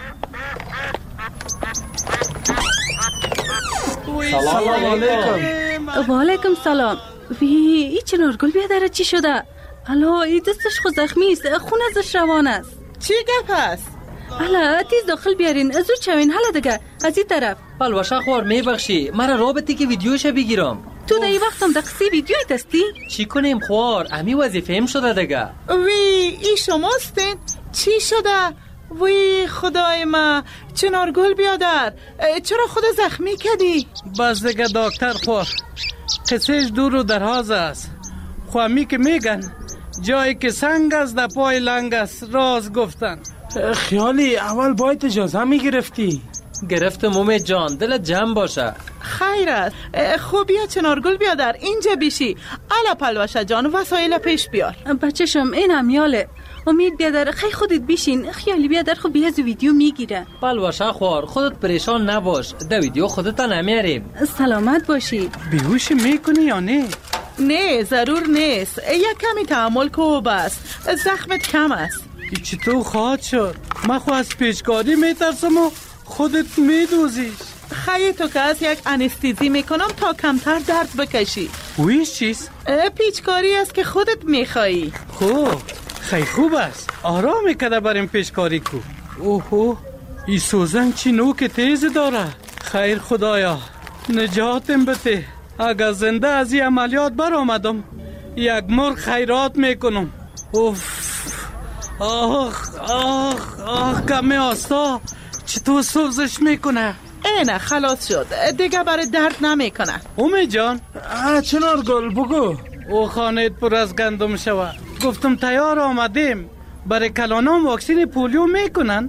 سلام علیکم. و علیکم سلام. وی ای چنارگل بیادره چی شده؟ الا ای دستش خود زخمی است. خون ازش روان است. چی گپ است؟ الا تیز داخل بیارین. زود شوین. حالا دیگه از این طرف. پلوشه خوار میبخشی مرا رابطی که ویدیوش بگیرم. تو در این وقتم دقیقی ویدیوی دستی؟ چی کنیم خوار؟ امی وظیفه ام شده دیگه. وی ای شماستین؟ چی شده؟ وی خدای ما چنارگل بیادر چرا خود زخمی کردی؟ بس دیگه دکتر خوار قصهش دور و دراز است. خوامی که میگن جایی که سنگ است در پای لنگ است راز گفتن. خیالی اول باید اجازه میگرفتی. گرفتم امید جان دلت جمع باشه. خیر است. خوب بیا چنارگل بیادر اینجا بیشی. الا پلوشه جان وسایل پیش بیار. بچه‌شم این امیاله. امید بیادر خیلی خودت بیشین. خیالی بیادر خب بیاز ویدیو میگیره. پلوشه خوار خودت پریشان نباش. در ویدیو خودت نمیاریم. سلامت باشی. بیهوش میکنی یا نه؟ نه ضرور نیست. یک کمی تحمل کو بس. زخمت کم است. چطور خواهد شد؟ من خو از پیچکاری میترسم و خودت میدوزیش. خیلی تو که از یک انستیزی میکنم تا کمتر درد بکشی. ویش چیست؟ پیچکاری است که خودت میخوایی. خوب خیلی خوب است. آرامی کده بریم پیچکاری کو. اوهو ای سوزن چی نوک تیز داره. خیر خدایا نجاتم بده. اگر زنده از این عملیات بر آمدم یک مرغ خیرات میکنم. اوف آخ آخ آخ کمی آستا چطور سوزش میکنه؟ اینه خلاص شد دیگه برای درد نمیکنه. امید جان چنارگل بگو. او خانهت پر از گندم شود. گفتم تیار آمدیم. برای کلانان واکسین پولیو میکنن.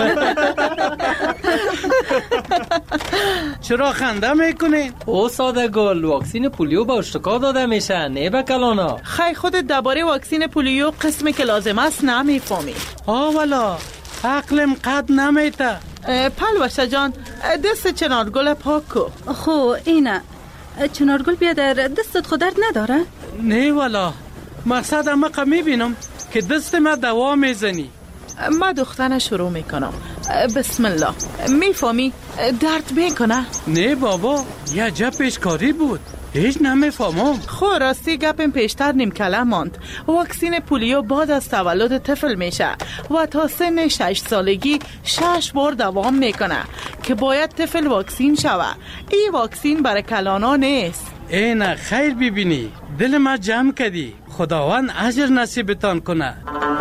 چرا خنده میکنین؟ او ساده گل واکسین پولیو با اشتکا داده میشه نه به کلانا. خیلی خودت درباره واکسین پولیو قسمی که لازم است نمیفهمی. ها والا عقلم قد نمیته. پلوشه جان دست چنارگل پاک کو. خو اینه چنارگل بیادر دستت خود درد نداره؟ نه والا مقصد امقا میبینم که دست ما دوا میزنی. ما دختنه شروع میکنم. بسم الله. میفهمی درد میکنه؟ نه بابا، یه جا پیشکاری بود، هیچ نمیفهمم. خو راستی گپم پیشتر نیم کلم ماند. واکسین پولیو بعد از تولد طفل میشه و تا سن شش سالگی شش بار دوام میکنه که باید طفل واکسین شوه. این واکسین برای کلانا نیست. اینه خیر ببینی، دل ما جمع کردی. خداوند اجر نصیبتان کنه.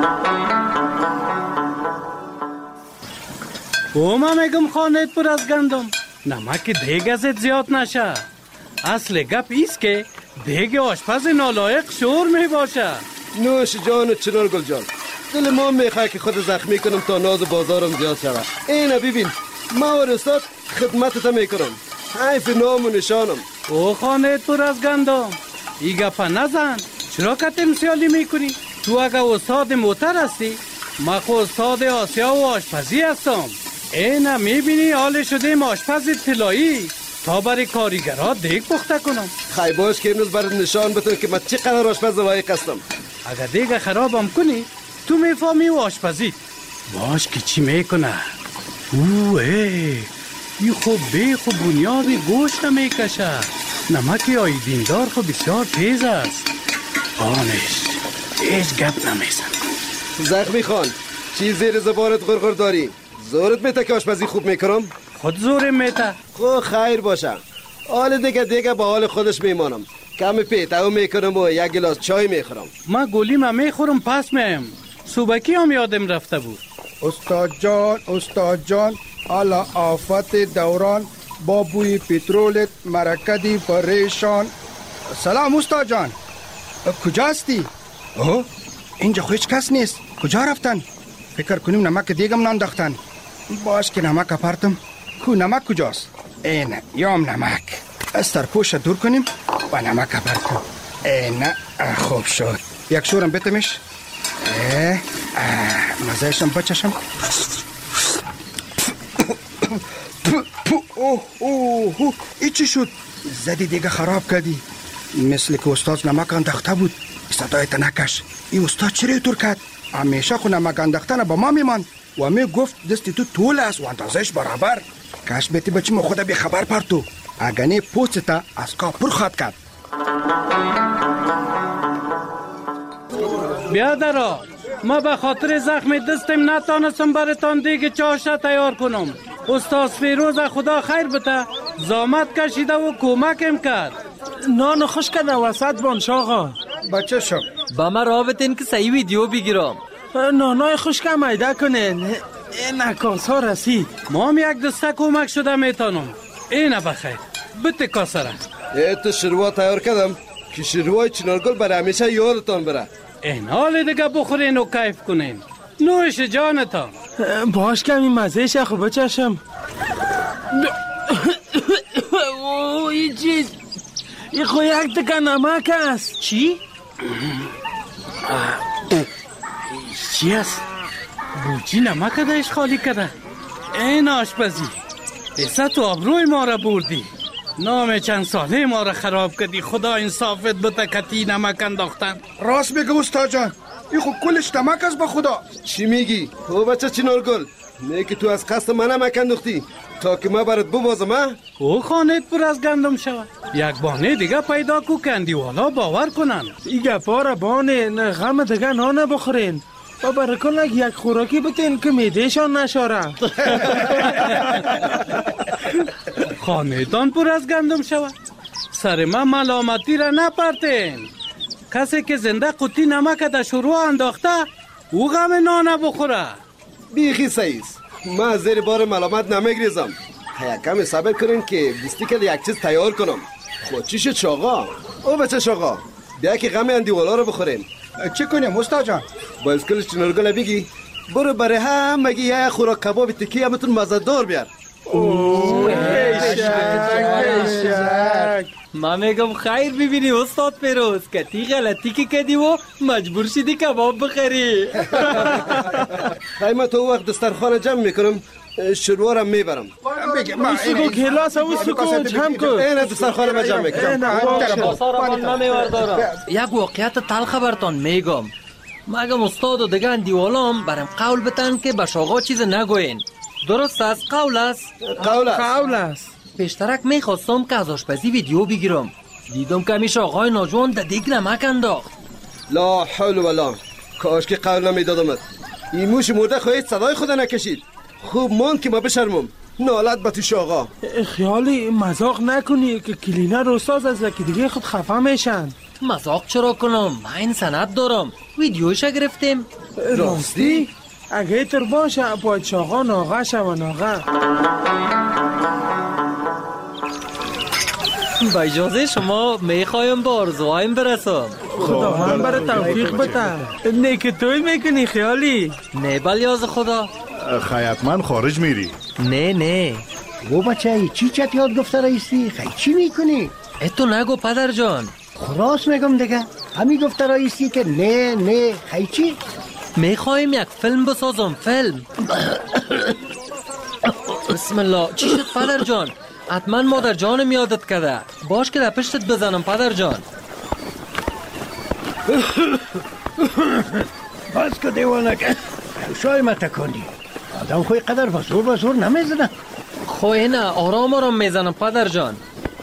او ما میگم خانت پر از گندم، نمک دیگ ازت زیاد نشه. اصل گپ ایست که دیگ آشپز نالایق شور می باشه. نوش جان چنار گل جان، دل ما میخواه که خود زخمی کنم تا ناز بازارم زیاد شود. اینه ببین، ما و رستاد خدمتت میکنم، حیف نام و نشانم. او خانت پر از گندم، ای گپا نزن. چرا که تمثیلی میکنی؟ تو اگه استاد موتر هستی، ما خود استاد آسیا و آشپزی هستم. اینه میبینی حال شده آشپز طلایی تا برای کاریگرها دیگ پخته کنم. خیلی باش که امروز برای نشان بتون که من چقدر آشپز لایق هستم. اگر دیگ خرابم کنی تو میفهمی و آشپزی باش که چی میکنه. اوه ای این خوب بی خوب بنیادی گوشت میکشه. نمک آیدیندار خوب بسیار تیز است. آنش هیچ گپ نمیزن. زخمی خان، چی زیر زبانت غرغر داری؟ زورت میته که آشپزی خوب میکنم؟ خود زورم میته. خب خیر باشه. حال دیگه دیگه با حال خودش میمانم. کمی پیتاو میکنم و یک گلاس چای میخورم. ما گلیم میخورم پس میم. صوبکی هم یادم رفته بود. استاد جان، استاد جان، حالا آفت دوران با بوی پترولت مرکدی پریشان. سلام استاد جان، کجا هستی؟ اوه اینجا خو هیچ کس نیست. کجا رفتن؟ فکر کنیم نمک دیگم نانداختن. باش که نمک اپرتم. کو نمک کجاست؟ اینه یام نمک. استرپوش دور کنیم و نمک اپرتم. اینه خوب شد. یک شورم بتمش. اه مزهشم بچشم. اوه اوه اوه ای چی شد؟ زدی دیگه خراب کردی. مثل که استاد نمک انداخته بود. صدایت نکش. ای استاد چرا طور کرد؟ همیشه خو نمک انداختن با ما میمان و می گفت دستی تو طول است و اندازش برابر. کاش بیتی بچی ما خدا بی خبر پرتو. اگنی پوستا از کا پر خط کرد. بیادرا، ما به خاطر زخم دستم نتانستم براتان دیگه چاشا تیار کنم. استاد فیروز خدا خیر بته زامت کشیده و کمکم کرد. نان خوش کنه وسط بانش آقا. بچه شم با ما رابطین که صحیح ویدیو بگیرم. نانای خوش که میده کنین. این نکاس ها رسید. ما هم یک دسته کمک شده میتانم. اینه بخیر بته کاسره. ایتو شروع تیار کردم که شروع چنارگل برای همیشه یادتان بره. این حال دیگه بخورین و کیف کنین. نوش جانتان. باش کمی مزهش خوب بچشم. اوه این چیز این خو یک دکه نمک است. چی؟ چی است؟ بوچی نمک دایش خالی کرده. این آشپزی ایسا تو آبروی ما را بردی. نام چند ساله ما را خراب کردی. خدا انصافت بته کتی نمک انداختن. راست میگه استاد جان، این خو کلش نمک است به خدا. چی میگی؟ او بچه چنارگل نه که تو از قصد من نمک انداختی تا که ما برات ببازم ها؟ او خانت پر از گندم شود. یک بانه دیگه پیدا کو کندی والا باور کنن. این گپا را بانه غم دیگه نانه بخورین و برکن یک خوراکی بتین که میدهشان نشاره. خانهتان پر از گندم شود. سر من ملامتی را نپرتین. کسی که زنده قطی نمک در شروع انداخته او غم نانه بخوره. بیخی سعیز من زیر بار ملامت نمیگریزم. یک کمی صبر کنین که بیستیکل یک چیز تیار کنم. خود چی شد شاقا؟ او بچه شاقا بیا که غم اندیوالا رو بخورین. چی کنیم استاد جان؟ با اسکلش چنارگل بگی برو برای هم مگی یه خوراک کباب تکی همتون مزدار بیار. اوه ایشک. ما میگم خیر ببینی استاد فیروز که تی غلطی که کردی و مجبور شدی کباب بخری. خیلی من تو وقت دسترخوان جمع میکنم شروعارم میبرم. این سکو کلاس و سکو جمع کن. این دسترخوان ما جمع میکنم. یک واقعیت تلخ برتان میگم. مگم استاد و دیگه اندیوالام برم قول بتن که به شاغا چیز نگوین. درست است؟ قول است؟ قول است. قول است. پیشترک میخواستم که از آشپزی ویدیو بگیرم. دیدم که میشه آقای ناجوان در دیگ نمک انداخت. لا حول ولا، کاش که قول نمیدادمت. این موش مرده خواهید صدای خود نکشید. خوب مان که ما بشرمم. نالت به تو شاغا. خیالی مزاق نکنی که کلینر استاد از که دیگه خود خفه میشن. مزاق چرا کنم؟ من این سند دارم. ویدیوش گرفتیم. راستی؟ اگه تر باشه باید شاغا ناغه شو ناغه. با اجازه شما میخوایم با آرزوهایم برسم. خدا من برای توفیق بده. نه که توی میکنی خیالی؟ نه بلیاز خدا. خیاطمن خارج میری؟ نه نه. او بچه چی چت یاد گفته رئیسی؟ خیلی چی میکنی؟ اتو نگو پدر جان. خلاص میگم دیگه. همین گفته رئیسی که نه نه خیلی چی؟ میخوایم یک فیلم بسازم. فیلم. بسم الله. چی شد پدر جان؟ حتما مادر جانم یادت کرده. باش که در پشتت بزنم پدر جان. باز که دیوانه که شای ما تکانی. آدم خوی قدر بزور بزور نمیزنه. خوی نه آرام آرام میزنم پدر جان.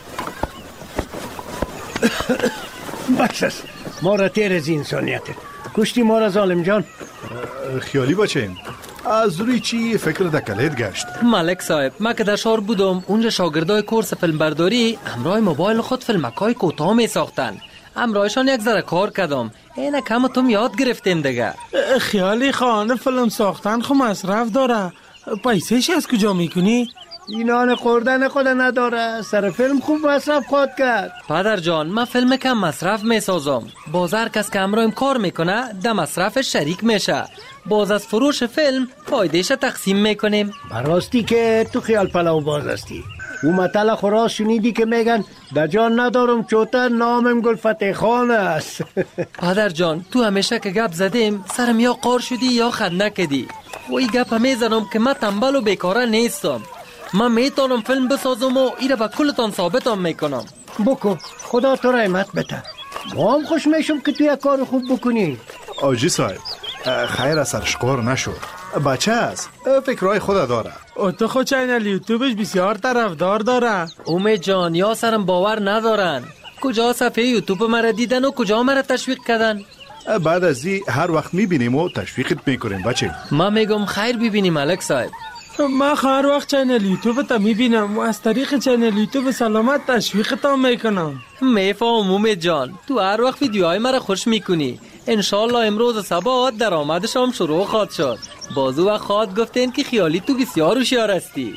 بس است ما را تیر از انسانیت کشتی ما را ظالم جان. خیالی بچین از روی چی فکر دکلت گشت؟ ملک صاحب ما که در شهر بودم اونجا شاگردای کورس فیلم برداری همراه موبایل خود فیلمکای کوتاه می ساختن. همراهشان یک ذره کار کردم. اینه کم تم یاد گرفتیم دیگه. خیالی خانه فیلم ساختن خو مصرف داره. پیسهش از کجا میکنی؟ اینان خوردن خود نداره. سر فیلم خوب مصرف خود کرد. پدر جان من فیلم کم مصرف میسازم. باز هر کس که همراهیم کار میکنه در مصرف شریک میشه. باز از فروش فیلم فایدهش تقسیم میکنیم. براستی که تو خیال پلو باز هستی. او مطلع خراس شنیدی که میگن در جان ندارم چوتر نامم گل فتح خان است. پدر جان تو همیشه که گپ زدیم سرم یا قار شدی یا خند نکدی. و این گپ میزنم که من تنبل و بیکاره نیستم. من میتونم فیلم بسازم و ایره با کلتان ثابتم میکنم. بکن خدا تو رحمت بده. ما هم خوش میشم که تو یک کار خوب بکنی. آجی صاحب خیر از سرشکار نشد. بچه است فکرهای خود داره. او تو خود چینل یوتیوبش بسیار طرفدار داره. امید جان یا سرم باور ندارن. کجا صفحه یوتیوب مرا دیدن و کجا مرا تشویق کردن؟ بعد از این هر وقت میبینیم و تشویقت میکنیم بچه. ما میگم خیر ببینیم ملک صاحب. من هر وقت چینل یوتیوب تا میبینم و از طریق چینل یوتیوب سلامت تشویق تا میکنم. میفهم امید جان تو هر وقت ویدیوهای مرا خوش میکنی. انشالله امروز صبح درآمدشام شروع خواهد شد. بازو و خواد گفتین که خیالی تو بسیار هوشیار هستی.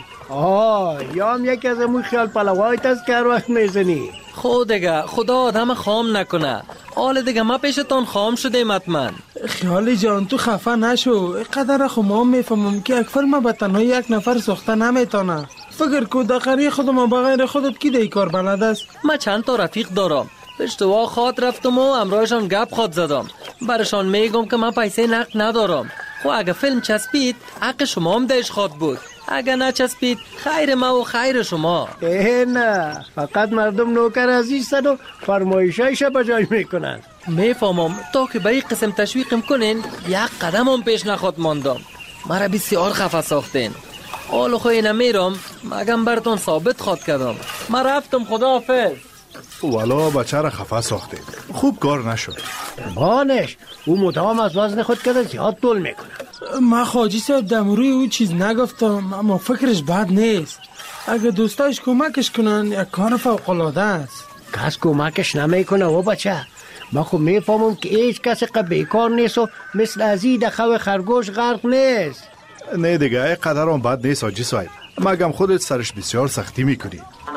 آه یا هم یکی از امون خیال پلوایت است که هر وقت میزنی. خود دیگه خدا آدم خام نکنه. حال دیگه ما پیشتان خام شده حتما. خیالی جان تو خفه نشو. قدر خما میفهمم که یک فیلم به تنها یک نفر ساخته نمیتونه. فکر کو دقیقی خودم بغیر خودت کی دی کار بلد است؟ من چند تا رفیق دارم. اشتباه خواد رفتم و همراهشان گپ خواد زدم. برشان میگم که من پیسه نقد ندارم. خب اگه فیلم چسبید حق شما هم دهش خواد بود. اگه نچسبید خیر ما و خیر شما. اه نه فقط مردم نوکر عزیزن و فرمایشایش بجای میکنن. میفهمم تا که به این قسم تشویقم کنین یک قدم هم پیش نخواد ماندم. مرا بسیار خفه ساختین. حالا خوی نمیرم مگم براتون ثابت خواد کردم. من رفتم خداحافظ. والا بچه را خفه ساخته خوب کار نشد. بانش او مدام از وزن خود کده زیاد طول میکنه. من خواجی صاحب دموری او چیز نگفتم اما فکرش بد نیست. اگه دوستایش کمکش کنن یک کار فوق‌العاده است. کس کمکش نمیکنه و بچه. من خود میفهمم که هیچ کسی که بیکار نیست و مثل ازی دخو خرگوش غرق نیست. نه دیگه قدر هم بد نیست آجی صاحب. مگم خودت سرش بسیار سختی میکنی.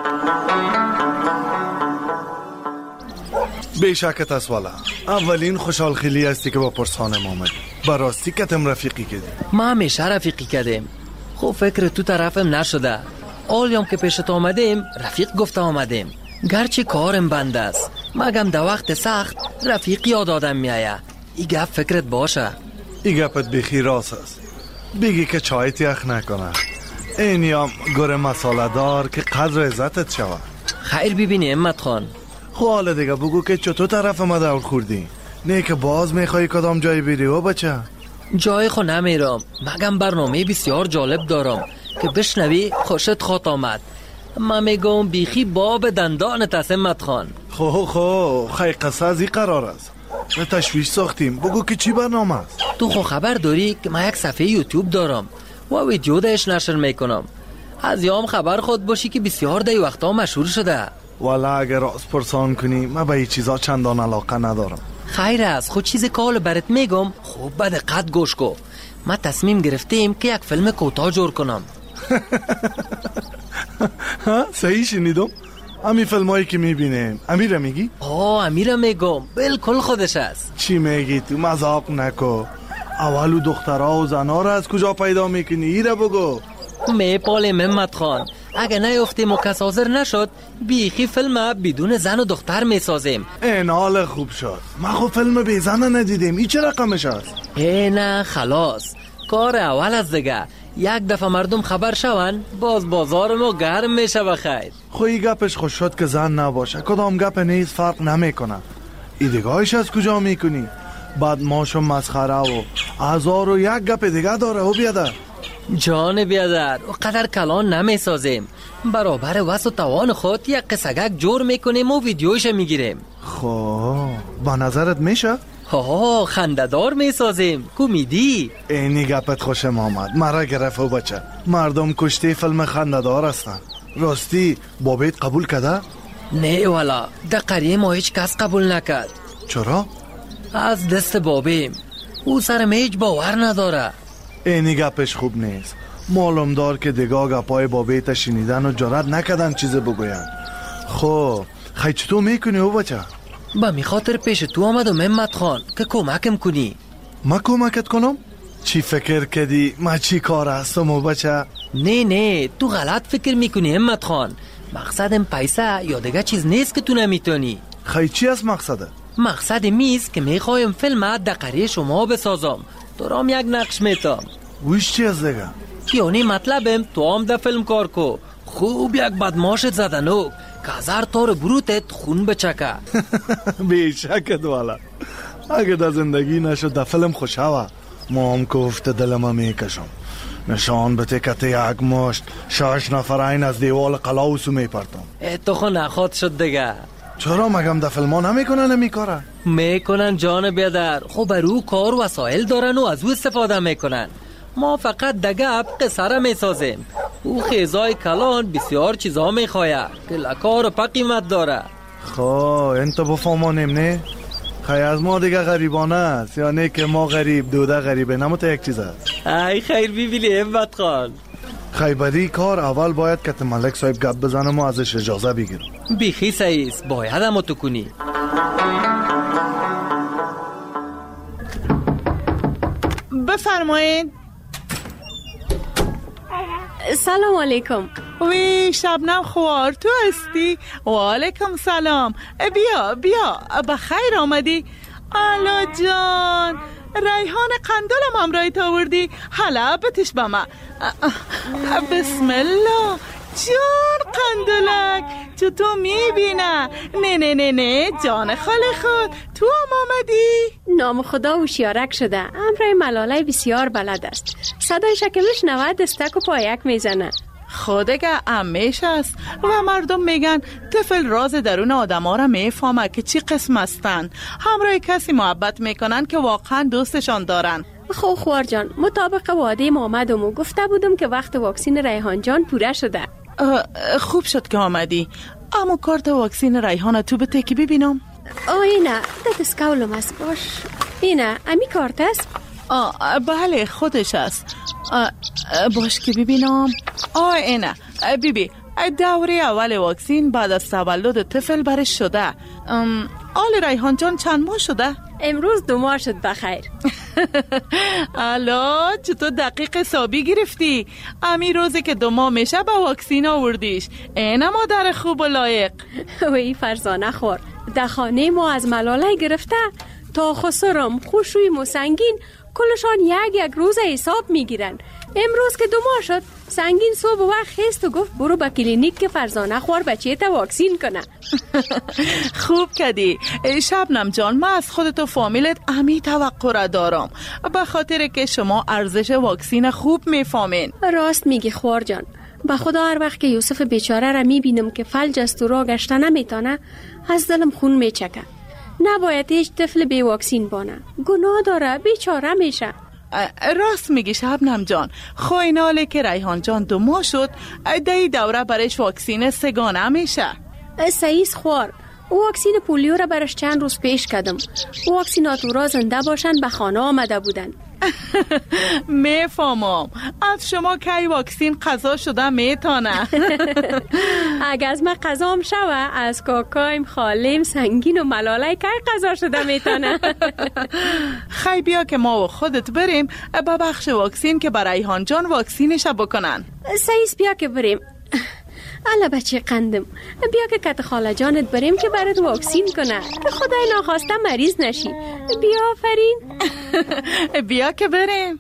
بیشکت است والا. اولین خوشحال خیلی هستی که با پرسانم آمدی. براستی کتم رفیقی کردی. ما همیشه رفیقی کردیم. خب فکر تو طرفم نشده. آلیام که پیشت آمدیم رفیق گفته آمدیم. گرچه کارم بند است مگم در وقت سخت رفیق یاد آدم میایه. ای گپ فکرت باشه. ای گپت بخی راست است. بگی که چایت یخ نکنه. اینیام گره مساله دار که قدر عزتت شود. خیر ببینی امت خان. خب حالا دیگه بگو که چطور طرف ما دور خوردی. نه که باز میخوای کدام جای بری و بچه؟ جای خو نمیرم، مگم برنامه بسیار جالب دارم که بشنوی خوشت خواد آمد. من میگم بیخی باب دندان تسمت خان. خو خو خی قصه از این قرار است. به تشویش ساختیم، بگو که چی برنامه است؟ تو خو خبر داری که من یک صفحه یوتیوب دارم و ویدیو دهش نشر میکنم. از یام خبر خود باشی که بسیار دی وقتا مشهور شده. والا اگر راست پرسان کنی من به این چیزا چندان علاقه ندارم. خیر است، خود چیز کال برات میگم، خوب به دقت گوش کو. ما تصمیم گرفتیم که یک فیلم کوتاه جور کنم. ها صحیح شنیدم؟ امی فیلمایی که میبینیم امیر میگی؟ آه امیر میگم، بالکل خودش است. چی میگی تو؟ مذاق نکو. اولو دخترها و زنها را از کجا پیدا میکنی؟ ایره بگو. میپاله محمد خان، اگه نیفتیم و کس حاضر نشد بیخی فیلم بدون زن و دختر میسازیم. این حال خوب شد. ما خب فیلم بی زن ندیدیم. این چه رقمش است؟ ای نه خلاص، کار اول از دیگه. یک دفعه مردم خبر شون باز بازار ما گرم میشه. بخیر خوی گپش خوش شد که زن نباشه، کدام گپ نیست فرق نمیکنه. ای دیگهایش از کجا میکنی؟ بعد ماشو مسخره و هزار و یک گپ دیگه داره. و بیادر جان بیادر، و قدر کلان نمیسازیم. برابر وس و توان خود یک قصگک جور میکنیم و ویدیوش میگیریم. خب با نظرت میشه؟ ها خنددار میسازیم، کمیدی. اینی گپت خوشم آمد. مرا گرفت و بچه مردم کشتی فیلم خنددار هستن. راستی بابیت قبول کده؟ نه والا، در قریه ما هیچ کس قبول نکرد. چرا؟ از دست بابیم، او سرم هیچ باور نداره. اینی گپش خوب نیست. معلوم دار که دیگه گپای بابیت شنیدن و جرات نکردن چیز بگوین. خب خیلی چطور میکنی او بچه؟ با می خاطر پیش تو آمد و محمد خان که کمکم کنی. ما کمکت کنم؟ چی فکر کردی؟ ما چی کار هستم و بچه؟ نه نه، تو غلط فکر میکنی محمد خان. مقصدم پیسه یا دیگه چیز نیست که تو نمیتونی. خیلی چی است مقصده؟ مقصد میست که میخوایم فیلم در قریه شما بسازم. دارم یک نقش میتم. ویش چی از دیگه؟ یعنی مطلبم تو هم در فیلم کار کو. خوب یک بدماشت زدنو که هزار تار بروتت خون بچکه. بیشکت والا، اگه در زندگی نشد در فیلم خوشحوه ما هم کفت دلما میکشم. نشان بده که یک مشت شش نفر این از دیوال قلاوسو میپرتم. تو خو نخواد شد دیگه. چرا مگم در فیلم ها نمیکنن نمیکاره؟ میکنن جان بیادر. خب برو کار و وسایل دارن و از او استفاده میکنن. ما فقط دگب قصره میسازیم. او خیزای کلان بسیار چیزا میخواه که لکار و پا قیمت داره. خب انت بفهمانیم نه؟ خیلی از ما دیگه غریبانه است یا نه که ما غریب دوده غریبه نموتا یک چیز است. ای خیر بیبیلی همت خان. خیبری کار اول باید که ملک صاحب گپ بزنم و ازش اجازه بگیرم. بیخی سعیس باید همو تو کنی. بفرمایید. سلام علیکم. وی شبنم خوار تو هستی؟ و علیکم سلام. بیا بیا بخیر آمدی. الا جان ریحان قندلم همراهی آوردی. حالا بتش با ما. بسم الله جان قندلک چطور میبینه؟ نه نه نه نه جان خاله خود تو هم آمدی؟ نام خدا هوشیارک شده. امرای ملاله بسیار بلد است. صدای شکمش نود دستک و پایک میزنه. خودگه امیش است و مردم میگن طفل راز درون آدم ها را میفهمه که چی قسم هستن. همراه کسی محبت میکنن که واقعا دوستشان دارن. خو خوار جان مطابق وعده آمدم و گفته بودم که وقت واکسین ریحان جان پوره شده. خوب شد که آمدی. اما کارت واکسین ریحان تو بته که ببینم. آه اینه ده دسکولم است. باش اینه امی کارت است. آه بله خودش است. باش که ببینم. آه اینه بیبی دوره اول واکسین بعد از تولد طفل برش شده. آل ریحان جان چند ماه شده؟ امروز دو ماه شد. بخیر. الا چطور دقیق حسابی گرفتی؟ امی روزی که دو ماه میشه با واکسین آوردیش. اینه مادر خوب و لایق. وی فرزانه خور در خانه ما از ملاله گرفته تا خسرم خوشوی مسنگین کلشان یک یک روز حساب میگیرن. امروز که دو ماه شد سنگین صبح وقت خیست و گفت برو به کلینیک که فرزانه خوار بچه تا واکسین کنه. خوب کردی شبنم جان. من از خودت و فامیلت امی توقع را دارم به خاطر که شما ارزش واکسین خوب میفهمین. راست میگی خوار جان. به خدا هر وقت که یوسف بیچاره را میبینم که فلج است و راه گشته نمیتونه از دلم خون میچکه. نباید هیچ طفل بی واکسین بانه. گناه داره، بیچاره میشه. راست میگی شبنم جان. خویناله که ریحان جان دو ماه شد دی دوره برش واکسین سگانه میشه. سعیس خوار، واکسین پولیو را برش چند روز پیش کردم. واکسیناتورا زنده باشن به خانه آمده بودن. میفهمم. از شما کی واکسین قضا شده میتونه. اگه از من قضام شوه از کاکایم خالیم سنگین و ملاله کی قضا شده میتونه. خی بیا که ما و خودت بریم به بخش واکسین که برای ریحان جان واکسینش بکنن. سعیس بیا که بریم. الا بچه قندم، بیا که کت خاله جانت بریم که برات واکسین کنه که خدای ناخواسته مریض نشی. بیا آفرین. بیا که بریم.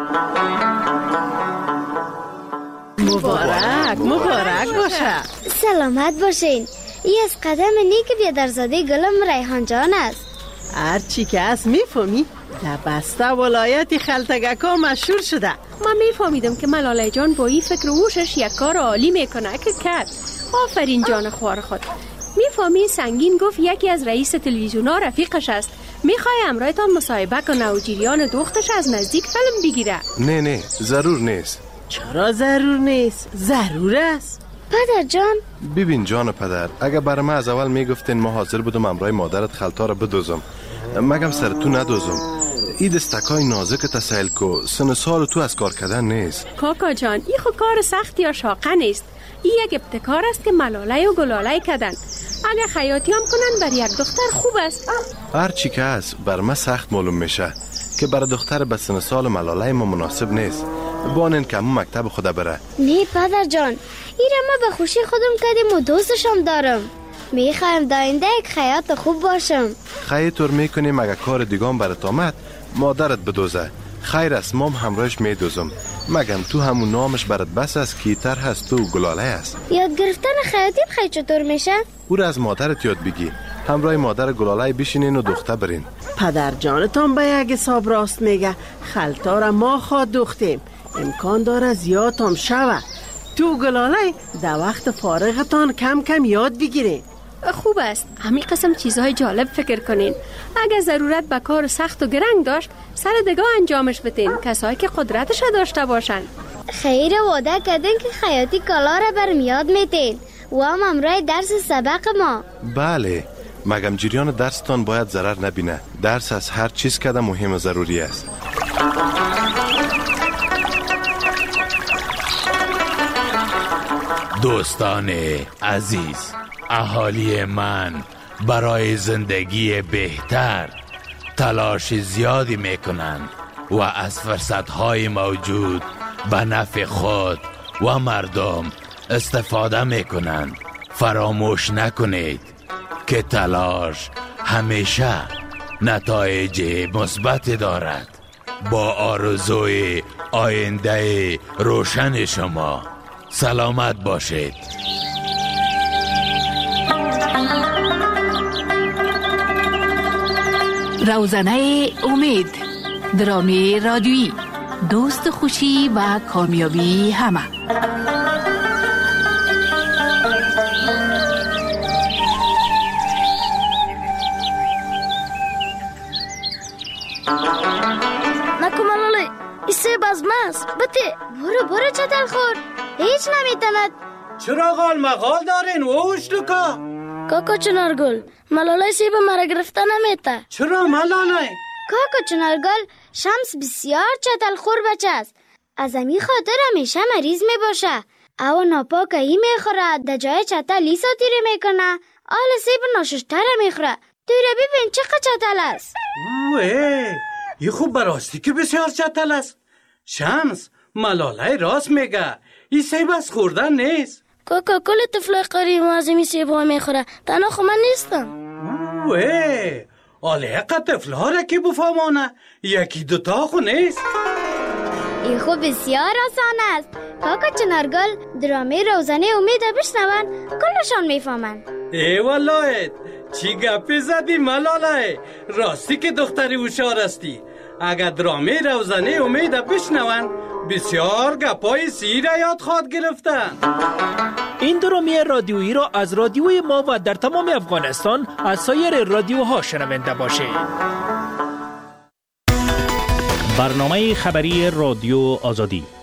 مبارک مبارک باشه. سلامت باشین. ای از قدم نیک بیادرزاده گلم ریحان جان است. هر چی که از میفهمی در بسته ولایت خلتگکا مشهور شده. من میفهمیدم که ملاله جان با این فکر ووشش یک کار عالی میکنه که کرد. آفرین جان خوار خود. میفهمی سنگین گفت یکی از رئیس تلویزیونا رفیقش است. میخوای امرایتان مصاحبه کنه و جریان دختش از نزدیک فیلم بگیره. نه نه ضرور نیست. چرا ضرور نیست؟ ضرور است. پدر جان ببین جان پدر، اگه برای من از اول میگفتین ما حاضر بودم امرای مادرت خلطا را بدوزم، مگم سر تو ندوزم. این دستکای نازک تسهیل کو، سن سال تو از کار کردن نیست. کاکا جان این خود کار سخت یا شاقه نیست. این یک ابتکار است که ملاله و گلاله کردن. اگه خیاطی هم کنن بر یک دختر خوب است. هر چی که هست بر من سخت معلوم میشه که برای دختر به سن سال ملاله ما مناسب نیست. بانن که همون مکتب خدا بره. نه پدر جان، این ما به خوشی خودم کردیم و دوستشم دارم. میخوایم داینده یک خیاط خوب باشم. خیلی طور میکنیم اگه کار دیگام برات آمد مادرت بدوزه. خیر است مام همراهش میدوزم، مگم تو همون نامش برات بس است کیتر هست و گلاله است. یاد گرفتن خیاطی خیلی چطور میشه؟ او را از مادرت یاد بگی، همراه مادر گلاله بشینین و دختر برین. پدر جانتان به یک حساب راست میگه. خلطا را ما خواد دوختیم، امکان داره زیاد هم شوه. تو گلاله در وقت فارغتان کم کم یاد بگیرین. خوب است همین قسم چیزهای جالب فکر کنین. اگر ضرورت به کار سخت و گرنگ داشت سر دگاه انجامش بتین، کسایی که قدرتش داشته باشن. خیر وعده کردن که خیاطی کالا را برم یاد میتین و هم امرای درس سبق ما. بله، مگم جریان درستان باید ضرر نبینه. درس از هر چیز کده مهم و ضروری است. دوستان عزیز، اهالی من برای زندگی بهتر تلاش زیادی میکنند و از فرصتهای موجود به نفع خود و مردم استفاده میکنند. فراموش نکنید که تلاش همیشه نتایج مثبت دارد. با آرزوی آینده روشن شما سلامت باشید. روزنه امید، درامی رادیویی، دوست خوشی و کامیابی همه. نکو ملاله ایسه بازماست بته. برو برو چتل خور، هیچ نمیتند. چرا غال مغال دارین ووش لکا؟ کاکا چنارگل ملاله سیب مرا گرفته نمیته. چرا ملاله؟ کاکا چنارگل شمس بسیار چتل خور بچه است. از امی خاطر همیشه مریض می باشه. او ناپاک ای میخوره، در جای چتل لی ساتیره میکنه. آل سیب ناششتره میخوره. دوره ببین چقدر چتل است. اوه یه خوب براستی که بسیار چتل است. شمس ملاله راست میگه، این سیب از خوردن نیست. کاکا کل طفل قریب مازمی سیب ها میخوره، تنها خو من نیستم. اوه آله قد طفل ها را که بفهمانه، یکی دوتا خو نیست. این خوب بسیار آسان است. کاکا چنارگل درامه روزانه امید بشنون کلشان میفهمن. ای والله چی گپی زدی ملاله؟ راستی که دختری هوشیار استی. اگر درامه روزانه امید بشنون بسیار گپای سیر یاد خواد گرفتن. این درامه رادیویی را از رادیوی ما و در تمام افغانستان از سایر رادیوها شنونده باشید. برنامه خبری رادیو آزادی